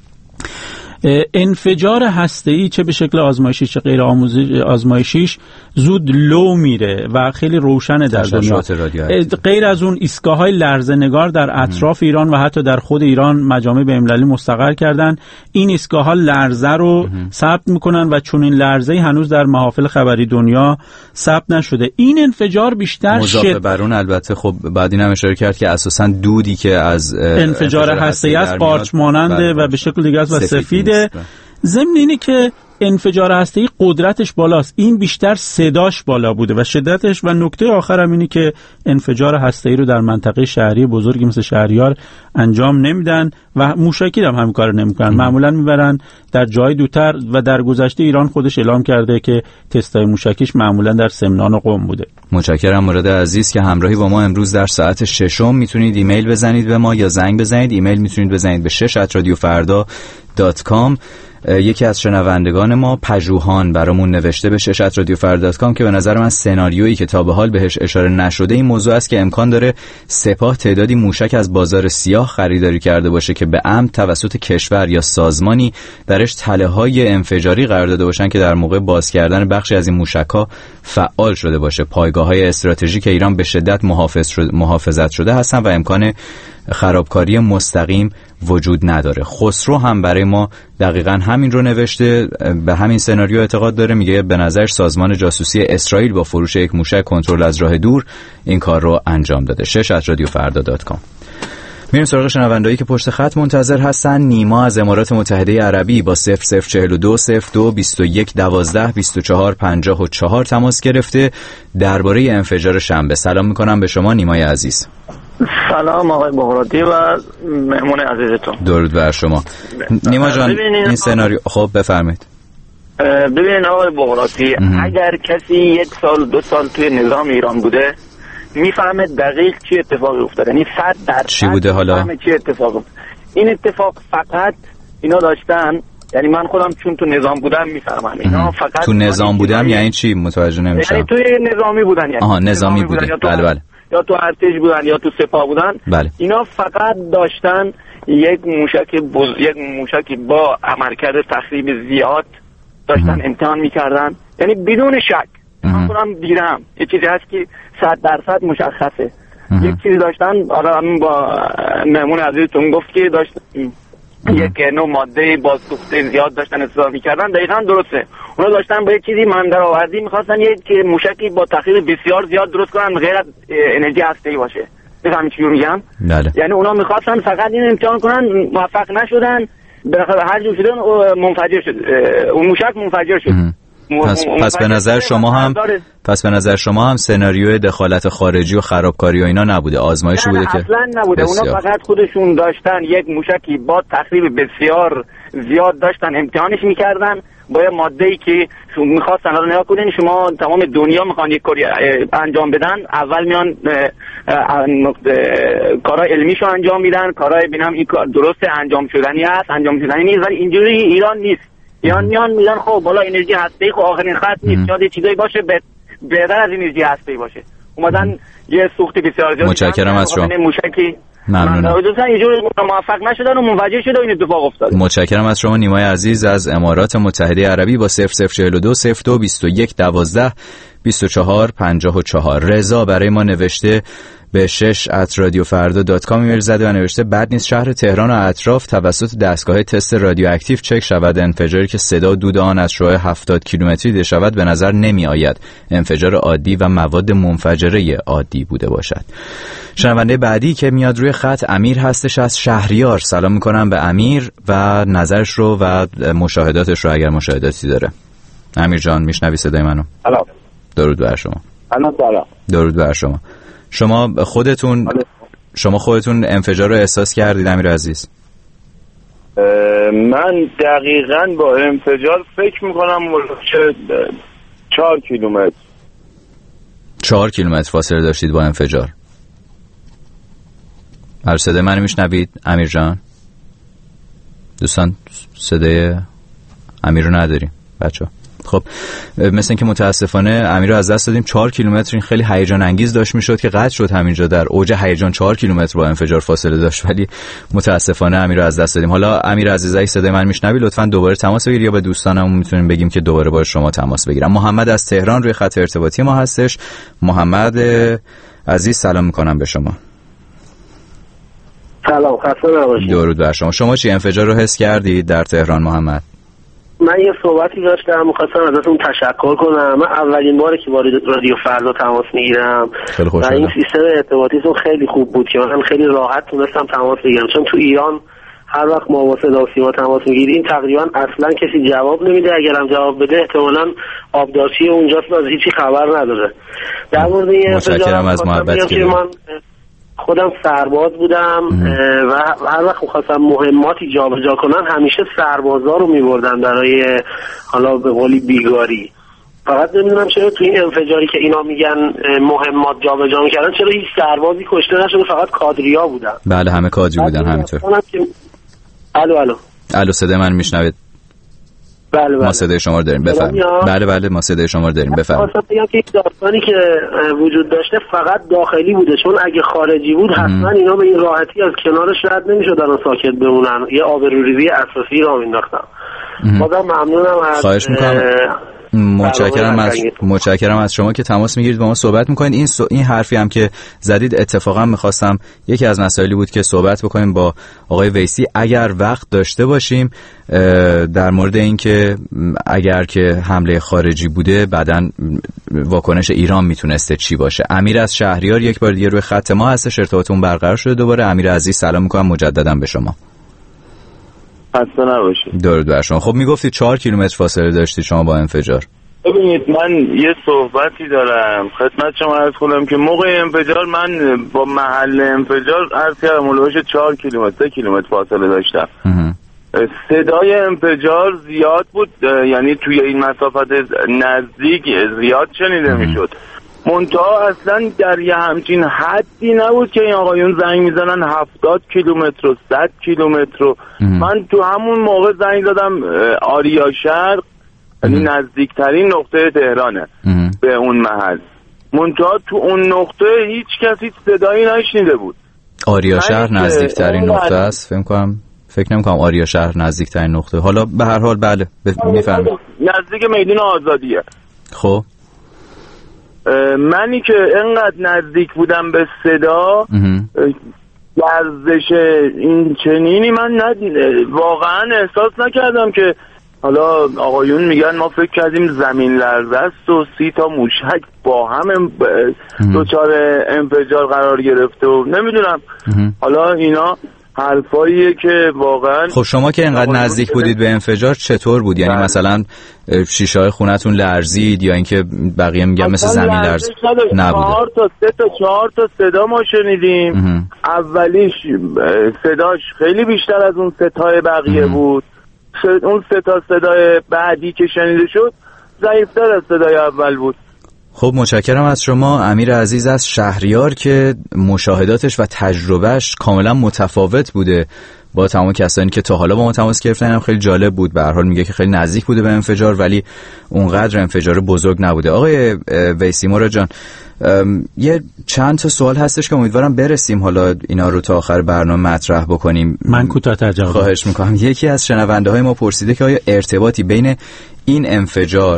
انفجار هسته‌ای چه به شکل آزمایشی چه غیر آزمایشیش زود لو میره و خیلی روشنه در دنیا. غیر از اون ایستگاه‌های لرزه‌نگار در اطراف ایران و حتی در خود ایران مجامع بین‌المللی مستقر کردن. این ایستگاه‌ها لرزه رو ثبت میکنن و چون این لرزه‌ای هنوز در محافل خبری دنیا ثبت نشده. این انفجار بیشتر مضاف بر اون البته خب بعد اینم اشاره کرد که اساساً دودی که از انفجار هسته‌ای است قارچ ماننده و به شکل دیگه است و سفیده. ضمن اینه که انفجار هسته‌ای قدرتش بالاست، این بیشتر صداش بالا بوده و شدتش. و نکته آخرم اینه که انفجار هسته‌ای رو در منطقه شهری بزرگی مثل شهریار انجام نمیدن و موشکی هم همین کارو نمیکنن، معمولا میبرن در جای دورتر و در گذشته ایران خودش اعلام کرده که تستای موشکیش معمولا در سمنان و قم بوده. متشکرم مراد عزیز که همراهی با ما امروز در ساعت 6 میتونید ایمیل بزنید به ما یا زنگ بزنید. ایمیل میتونید بزنید به 6@radiofarda.com. یکی از شنوندگان ما پژوهان برامون نوشته به 6@radiofarda.com که به نظر من سناریویی که تا به حال بهش اشاره نشده این موضوع است که امکان داره سپاه تعدادی موشک از بازار سیاه خریداری کرده باشه که به عمد توسط کشور یا سازمانی درش تله‌های انفجاری قرار داده باشن که در موقع باز کردن بخشی از این موشک‌ها فعال شده باشه. پایگاه‌های استراتژیک ایران به شدت محافظت شده هستن و امکان خرابکاری مستقیم وجود نداره. خسرو هم برای ما دقیقاً همین رو نوشته، به همین سناریو اعتقاد داره. میگه به نظر سازمان جاسوسی اسرائیل با فروش یک موشک کنترل از راه دور این کار رو انجام داده. 6@radiofarda.com. میریم سراغ شنوندهایی که پشت خط منتظر هستن. نیما از امارات متحده عربی با 0042 02 21 12 24 54 تماس گرفته درباره انفجار شنبه. سلام میکنم به شما نیمای عزیز. سلام آقای بغراتی و مهمون عزیزتون. درود بر شما. نیما جان این سناریو خب بفرمایید. ببینید آقای بغراتی اگر کسی 1 سال 2 سال توی نظام ایران بوده میفهمه دقیق چی اتفاقی افتاده، یعنی 100% چی بوده حالا میفهمه چی اتفاق افتاده. این اتفاق فقط اینا داشتن، یعنی من خودم چون تو نظام بودم میفهمم اینا فقط تو نظام بودم یعنی چی متوجه نمیشم. یعنی توی نظامی بودن، یعنی نظامی بودن بله یا تو ارتش بودن یا تو سپاه بودن بله. اینا فقط داشتن یک موشکی با عملکرد تخریب زیاد داشتن امتحان میکردن، یعنی بدون شک. من خودم دیدم یه چیزی هست که 100% مشخصه. یک چیزی داشتن، حالا با مهمون عزیزتون گفت که داشتن یک نوع ماده بازسوخته زیاد داشتن استفاده می‌کردن. دقیقاً درسته. اونا داشتن با یک چیزی ماندرآوردی می‌خواستن یک موشکی با تخریب بسیار زیاد درست کنن غیر از انرژی هسته‌ای باشه. بفهمید چی میگم؟ بله. یعنی اونا می‌خواستن فقط این امتحان کنن، موفق نشدن، بالاخره هر جور شدن منفجر شد. اون موشک منفجر شد. پس به نظر شما هم سناریوی دخالت خارجی و خرابکاری و اینا نبوده، آزمایشی بوده که اصلا نبوده. اونا فقط خودشون داشتن یک موشکی با تخریب بسیار زیاد داشتن امتحانش میکردن با یه ماده‌ای که میخواستن. حالا نگاه کنین شما تمام دنیا میخوان یک کاری انجام بدن، اول میان کارهای علمیشو انجام میدن، کارهای ببینم این کار درسته انجام شدنی است انجام شدنی نیست، ولی اینجوری ایران نیست. میان میگن خب بالا انرژی هسته‌ای خب آخرین خط نیست، شاید چیزایی باشه بهتر از انرژی هسته‌ای باشه. اومدن یه سوخت بسیار زیاد. متشکرم از شما. موشکی ممنونم. اینجوری موفق نشدن و منفجر شده و این اتفاق افتاده. متشکرم از شما نیمای عزیز از امارات متحده عربی با 0042 02 21 12 2454. رضا برای ما نوشته به 6@radiofarda.com ایمیل زده و نوشته بد نیست شهر تهران و اطراف توسط دستگاه تست رادیواکتیو چک شود. انفجاری که صدا و دود آن از شعاع 70 کیلومتری دیده شود به نظر نمی آید انفجار عادی و مواد منفجره عادی بوده باشد. شنونده بعدی که میاد روی خط امیر هستش از شهریار. سلام میکنم به امیر و نظرش رو و مشاهداتش رو اگر مشاهداتی داره. امیر جان میشنوی صدای منو؟ سلام. درود بر شما. سلام. درود بر شما. شما خودتون انفجار رو احساس کردید امیر عزیز؟ من دقیقاً با انفجار فکر میکنم که 4 کیلومتر. 4 کیلومتر فاصله داشتید با انفجار؟ هر صدای منو میشنوید امیر جان؟ دوستان صدای امیر رو نداریم بچه‌ها. خب مثل اینکه متاسفانه امیر رو از دست دادیم. 4 کیلومتر این خیلی هیجان انگیز داشت میشد که قطع شد همینجا در اوج هیجان. 4 کیلومتر با انفجار فاصله داشت ولی متاسفانه امیر رو از دست دادیم. حالا امیر عزیزی صدای من میشنوی لطفاً دوباره تماس بگیر یا به دوستانم میتونیم بگیم که دوباره با شما تماس بگیرم. محمد از تهران روی خط ارتباطی ما هستش. محمد عزیز سلام میکنم به شما. سلام، خسته نباشید. درود بر شما. شما چی انفجار رو حس کردید در تهران محمد؟ من یه صحبتی داشتم می‌خواستم ازتون تشکر کنم. من اولین باره که با رادیو فردا تماس میگیرم و این سیستم ارتباطیتون خیلی خوب بود که من خیلی راحت تونستم تماس بگیرم، چون تو ایران هر وقت ما با صدا و سیما تماس میگیریم تقریبا اصلا کسی جواب نمیده، اگرم جواب بده احتمالاً آبدارچی اونجاست و از هیچی خبر نداره. در مورد این متشکرم از محبت که من خودم سرباز بودم و هر وقت می‌خواستم مهماتی جابجا کنن همیشه سربازا رو می‌بردن برای حالا به قولی بیگاری. فقط نمیدونم چرا تو این انفجاری که اینا میگن مهمات جابجا می‌کردن چرا هیچ سربازی کشته نشده، فقط کادریا بودن. بله همه کادری بودن همینطور. الو صدای من میشنوید؟ بله ما صدای شما رو داریم بفرمایید. بله ما صدای شما رو داریم بفرمایید. خواستم بگم که داستانی که وجود داشته فقط داخلی بوده، چون اگه خارجی بود حتما اینا به این راحتی از کنارش رد نمی‌شدن و ساکت بمونن، یه آبروریزی اساسی راه مینداختن. بازم ممنونم از خواهش می‌کنم. متشکرم از شما که تماس میگیرید با ما صحبت میکنید. این حرفی هم که زدید اتفاقا میخواستم یکی از مسائلی بود که صحبت بکنیم با آقای ویسی اگر وقت داشته باشیم در مورد این که اگر که حمله خارجی بوده بعدن واکنش ایران میتونسته چی باشه. امیر از شهریار یک بار دیگه روی خط ما هستش، ارتباطمون برقرار شده دوباره. امیر عزیز سلام میکنم مجددا به شما. خسته نباشید. درود بر شما. خب میگفتید 4 کیلومتر فاصله داشتید شما با انفجار. ببینید من یه صحبتی دارم خدمت شما عرض کنم که موقع انفجار من با محل انفجار عرض کردم اولوش 4 کیلومتر 3 کیلومتر فاصله داشتم. صدای انفجار زیاد بود، یعنی توی این مسافت نزدیک زیاد شنیده میشد. منتها اصلا در یه همچین حدی نبود که این آقایون زنگ میزنن 70 کیلومتر و 100 کیلومتر رو. من تو همون موقع زنگ دادم آریا شرق، یعنی نزدیکترین نقطه تهرانه به اون محل. منتها تو اون نقطه هیچ کسی صدایی نشنیده بود. آریا شهر نزدیکترین نقطه است فکر نمی‌کنم آریا شهر نزدیکترین نقطه. حالا به هر حال بله میفهمم نزدیک میدان آزادیه. خب منی که انقدر نزدیک بودم به صدا لرزش این چنینی من واقعا احساس نکردم که حالا آقایون میگن ما فکر کردیم زمین لرزه است و 30 تا موشک با هم دچار انفجار قرار گرفته و نمیدونم حالا اینا حرفاییه که واقعا. خب شما که اینقدر نزدیک بودید به انفجار چطور بود؟ یعنی مثلا شیشه‌های خونتون لرزید یا اینکه بقیه میگن مثل زمین لرز نبوده؟ 4 تا صدا ما شنیدیم. اولیش صداش خیلی بیشتر از اون 3 تای بقیه بود. اون 3 تا صدای بعدی که شنیده شد ضعیف‌تر از صدای اول بود. خب متشکرم از شما امیر عزیز از شهریار که مشاهداتش و تجربهش کاملا متفاوت بوده با تمام کسانی که تا حالا با ما تماس گرفتن. هم خیلی جالب بود. به هر حال میگه که خیلی نزدیک بوده به انفجار ولی اونقدر انفجار بزرگ نبوده. آقای ویسی مراد جان یه چند تا سوال هستش که امیدوارم برسیم حالا اینا رو تا آخر برنامه مطرح بکنیم. من کوتاه‌تر جواب خواهش میکنم. یکی از شنونده های ما پرسیده که آیا ارتباطی بین این انفجار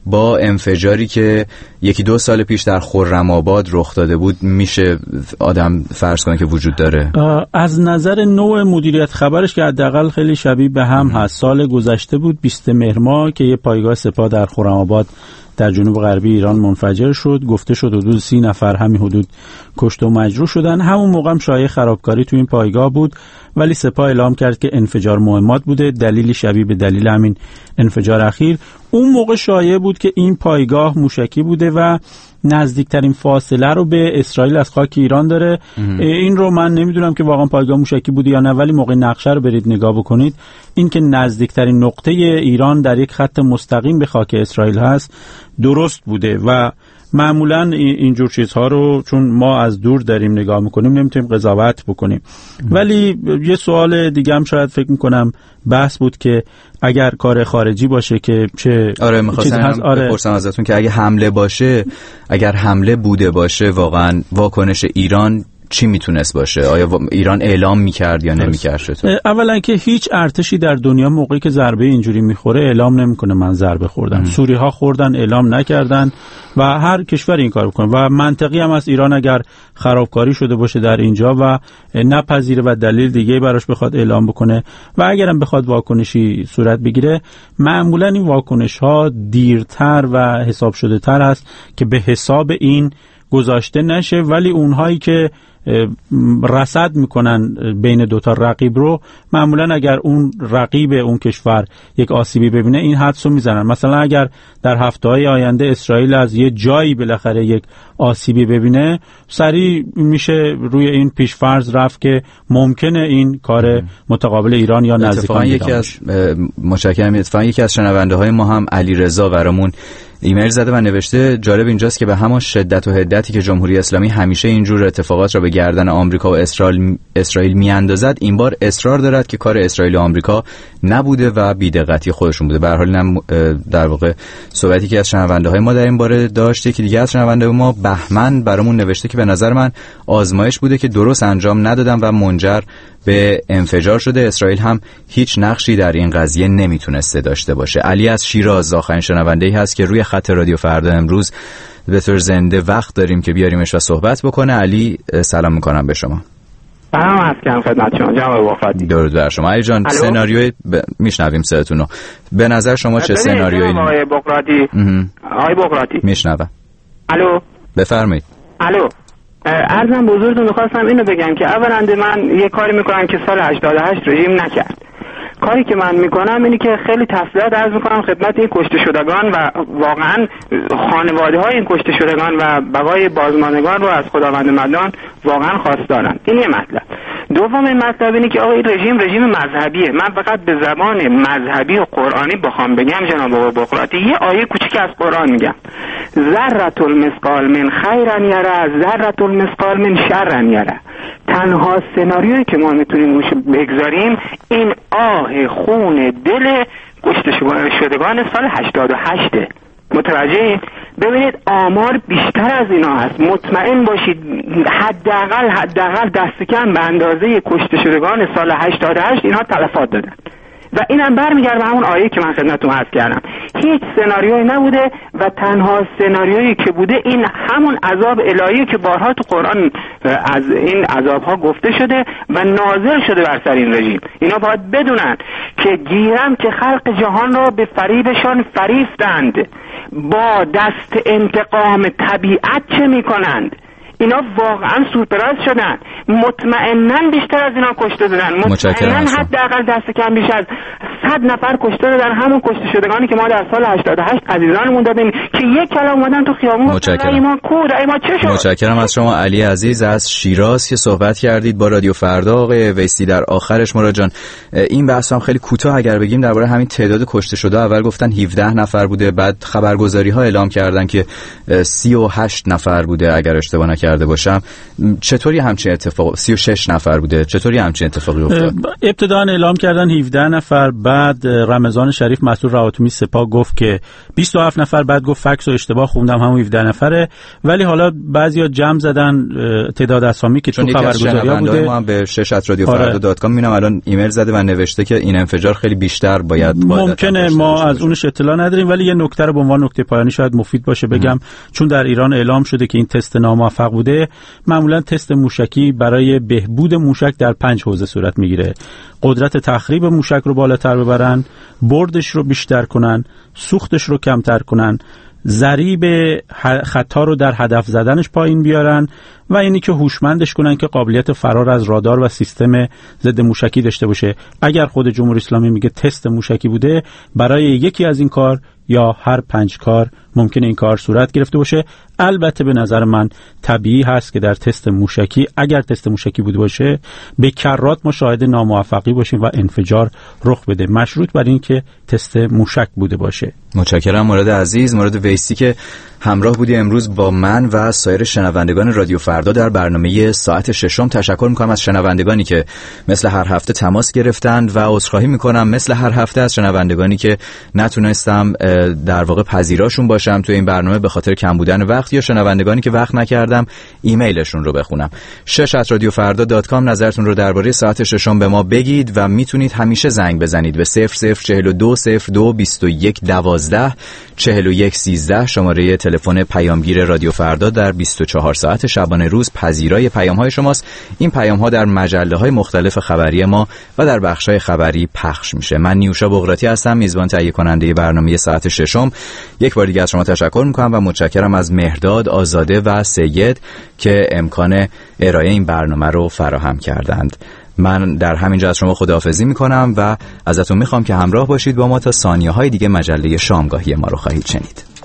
با انفجاری که 1-2 سال پیش در خرم‌آباد رخ داده بود میشه آدم فرض کنه که وجود داره؟ از نظر نوع مدیریت خبرش که حداقل خیلی شبیه به هم هست. سال گذشته بود 20 مهر ماه که یه پایگاه سپاه در خرم‌آباد در جنوب غربی ایران منفجر شد. گفته شد حدود 30 نفر همین حدود کشته و مجروح شدن. همون موقع هم شایعه خرابکاری تو این پایگاه بود، ولی سپاه اعلام کرد که انفجار مهمات بوده، دلیلی شبیه به دلیل همین انفجار اخیر. اون موقع شایعه بود که این پایگاه موشکی بوده و نزدیکترین فاصله رو به اسرائیل از خاک ایران داره. این رو من نمیدونم که واقعا پایگاه موشکی بوده یا نه، ولی موقع نقشه رو برید نگاه بکنید، این که نزدیکترین نقطه ایران در یک خط مستقیم به خاک اسرائیل هست درست بوده و معمولا اینجور چیزها رو چون ما از دور داریم نگاه میکنیم نمیتونیم قضاوت بکنیم. ولی یه سوال دیگه هم شاید فکر میکنم بحث بود که اگر کار خارجی باشه که چه میخواستم بپرسم ازتون که اگه حمله باشه، اگر حمله بوده باشه، واقعا واکنش ایران چی میتونست باشه؟ آیا ایران اعلام میکرد یا نمیکرد؟ اولا که هیچ ارتشی در دنیا موقعی که ضربه اینجوری میخوره اعلام نمیکنه من ضربه خوردم. سوری‌ها خوردن اعلام نکردن و هر کشور این کار بکنه و منطقی هم از ایران اگر خرابکاری شده باشه در اینجا و نپذیره و دلیل دیگه براش بخواد اعلام بکنه و اگرم بخواد واکنشی صورت بگیره، معمولا این واکنش ها دیرتر و حساب شده تر هست که به حساب این گذاشته نشه. ولی اونهایی که رصد میکنن بین دوتا رقیب رو، معمولا اگر اون رقیب اون کشور یک آسیبی ببینه این حدسو میزنن. مثلا اگر در هفته‌های آینده اسرائیل از یه جایی بالاخره یک آسیبی ببینه، سریع میشه روی این پیشفرض رفت که ممکنه این کار متقابل ایران یا نزدیکان اتفاقا یکی از شنونده های ما هم علیرضا برامون ایمیل زده و نوشته جالب اینجاست که به همان شدت و حدتی که جمهوری اسلامی همیشه اینجور اتفاقات را به گردن آمریکا و اسرائیل میاندازد، این بار اصرار دارد که کار اسرائیل و آمریکا نبوده و بی‌دقتی خودشون بوده. به هر حال اینم در واقع صحبتی که از شنونده های ما در این باره داشته. که دیگه از شنونده ما بهمن برامون نوشته که به نظر من آزمایش بوده که درست انجام ندادن و منجر به انفجار شده. اسرائیل هم هیچ نقشی در این قضیه نمیتونسته داشته باشه. علی از شیراز آخرین شنونده‌ای هست که روی خط رادیو فردا امروز به طور زنده وقت داریم که بیاریمش و صحبت بکنه. علی سلام میکنم به شما. سلام علیکم خدمت شما جناب وفادی. درود بر شما. علی جان سناریوی میشنویم صداتون رو. به نظر شما چه سناریویی؟ آقای بقراطی میشنوم. الو بفرمایید. الو عرضم بزرگتون میخواستم اینو بگم که اولا من یه کاری میکنم که سال 88 رژیم نکرد. کاری که من میکنم اینی که خیلی تسلیت عرض میکنم خدمت این کشته شدگان و واقعا خانواده های این کشته شدگان و بقای بازماندگان رو از خداوند مدان واقعا خواستارم. این یه مطلب. دوم این مطلب اینه که آقا این رژیم مذهبیه. من فقط به زبان مذهبی و قرآنی بخوام بگم جناب آقای بقراطی، یه آیه کوچیک از قرآن میگم: ذره المثقال من خیرا یره ذره المثقال من شرا یره. تنها سناریویی که ما میتونیم روش بگذاریم این آه خون دل کشته شدگان سال 88. متوجه؟ ببینید آمار بیشتر از اینا هست. مطمئن باشید حداقل دست کم به اندازه کشته شدگان سال 88 اینها تلفات دادن و اینم برمیگرده به همون آیه که من خدمتتون عرض کردم. هیچ سناریویی نبوده و تنها سناریویی که بوده این همون عذاب الهی که بارها تو قرآن از این عذابها گفته شده و نازل شده بر سر این رژیم. اینا باید بدونن که گیرم که خلق جهان را به فریبشان فریفتند، با دست انتقام طبیعت چه میکنند. اینا واقعا سورپرایز شدن. مطمئناً بیشتر از اینا کشته دادن. مطمئناً حداقل دست کم بیش از 100 نفر کشته دادن. همون کشته شدگانی که ما در سال 88 عزیزانمون دادیم که یک کلام اومدن تو خیابون گفتن ما کود ما چه شد. متشکرم از شما علی عزیز از شیراز که صحبت کردید با رادیو فردا. آقای ویسی در آخرش مراد جان این بحث هم خیلی کوتاه اگر بگیم درباره همین تعداد کشته شده. اول گفتن 17 نفر بوده، بعد خبرگزاری‌ها اعلام کردن که 38 نفر بوده اگر اشتباه کرده باشم. چطوری همچین اتفاق 36 نفر بوده؟ چطوری همچین اتفاقی افتاد؟ ابتداً اعلام کردن 17 نفر، بعد بعد رمضان شریف مسئول رواتومی سپاه گفت که 27 نفر، بعد گفت فکس و اشتباه خوندم همون 17 نفره، ولی حالا بعضیا جمع زدن تعداد اسامی که تو خبرگزاری‌ها بوده. ما به شش@radiofarda.com میبینم الان ایمیل زده و نوشته که این انفجار خیلی بیشتر باید ممکنه ما از اونش اطلاع نداریم، ولی یه نکته رو به عنوان نکته پایانی شاید مفید باشه بگم. چون در ایران اعلام شده که این تست ناموفق بوده، معمولا تست موشکی برای بهبود موشک در 5 حوزه صورت میگیره: قدرت تخریب موشک رو بالاتر ببرن، بردش رو بیشتر کنن، سوختش رو کمتر کنن، ضریب خطا رو در هدف زدنش پایین بیارن و اینی که هوشمندش کنن که قابلیت فرار از رادار و سیستم ضد موشکی داشته باشه. اگر خود جمهوری اسلامی میگه تست موشکی بوده، برای یکی از این کار یا هر 5 کار ممکنه این کار صورت گرفته باشه. البته به نظر من طبیعی هست که در تست موشکی، اگر تست موشکی بوده باشه، به کرات ما شاهد ناموفقی باشیم و انفجار رخ بده، مشروط بر این که تست موشک بوده باشه. متشکرم مراد عزیز، مراد ویسی که همراه بودی امروز با من و سایر شنوندگان رادیو فردا در برنامه ساعت 6. تشکر میکنم از شنوندگانی که مثل هر هفته تماس گرفتند و عذرخواهی میکنم مثل هر هفته از شنوندگانی که نتونستم در واقع پذیراشون باشم تو این برنامه به خاطر کم بودن وقت، یا شنوندگانی که وقت نکردم ایمیلشون رو بخونم. 6@radiofarda.com نظرتون رو درباره ساعت 6 به ما بگید و میتونید همیشه زنگ بزنید به 0042 02 21 12 41 13 شماره تلفن پیامگیر رادیو فردا در 24 ساعت شبانه روز پذیرای پیام‌های شماست. این پیام‌ها در مجله‌های مختلف خبری ما و در بخش‌های خبری پخش میشه. من نیوشا بغراتی هستم، میزبان تهیه کننده برنامه ساعت 6. یک بار دیگه از شما تشکر می‌کنم و متشکرم از مهرداد، آزاده و سید که امکان ارائه این برنامه رو فراهم کردند. من در همینجا از شما خداحافظی می‌کنم و ازتون می‌خوام که همراه باشید با ما تا ثانیه‌های دیگه مجله شامگاهی ما رو خواهید شنید.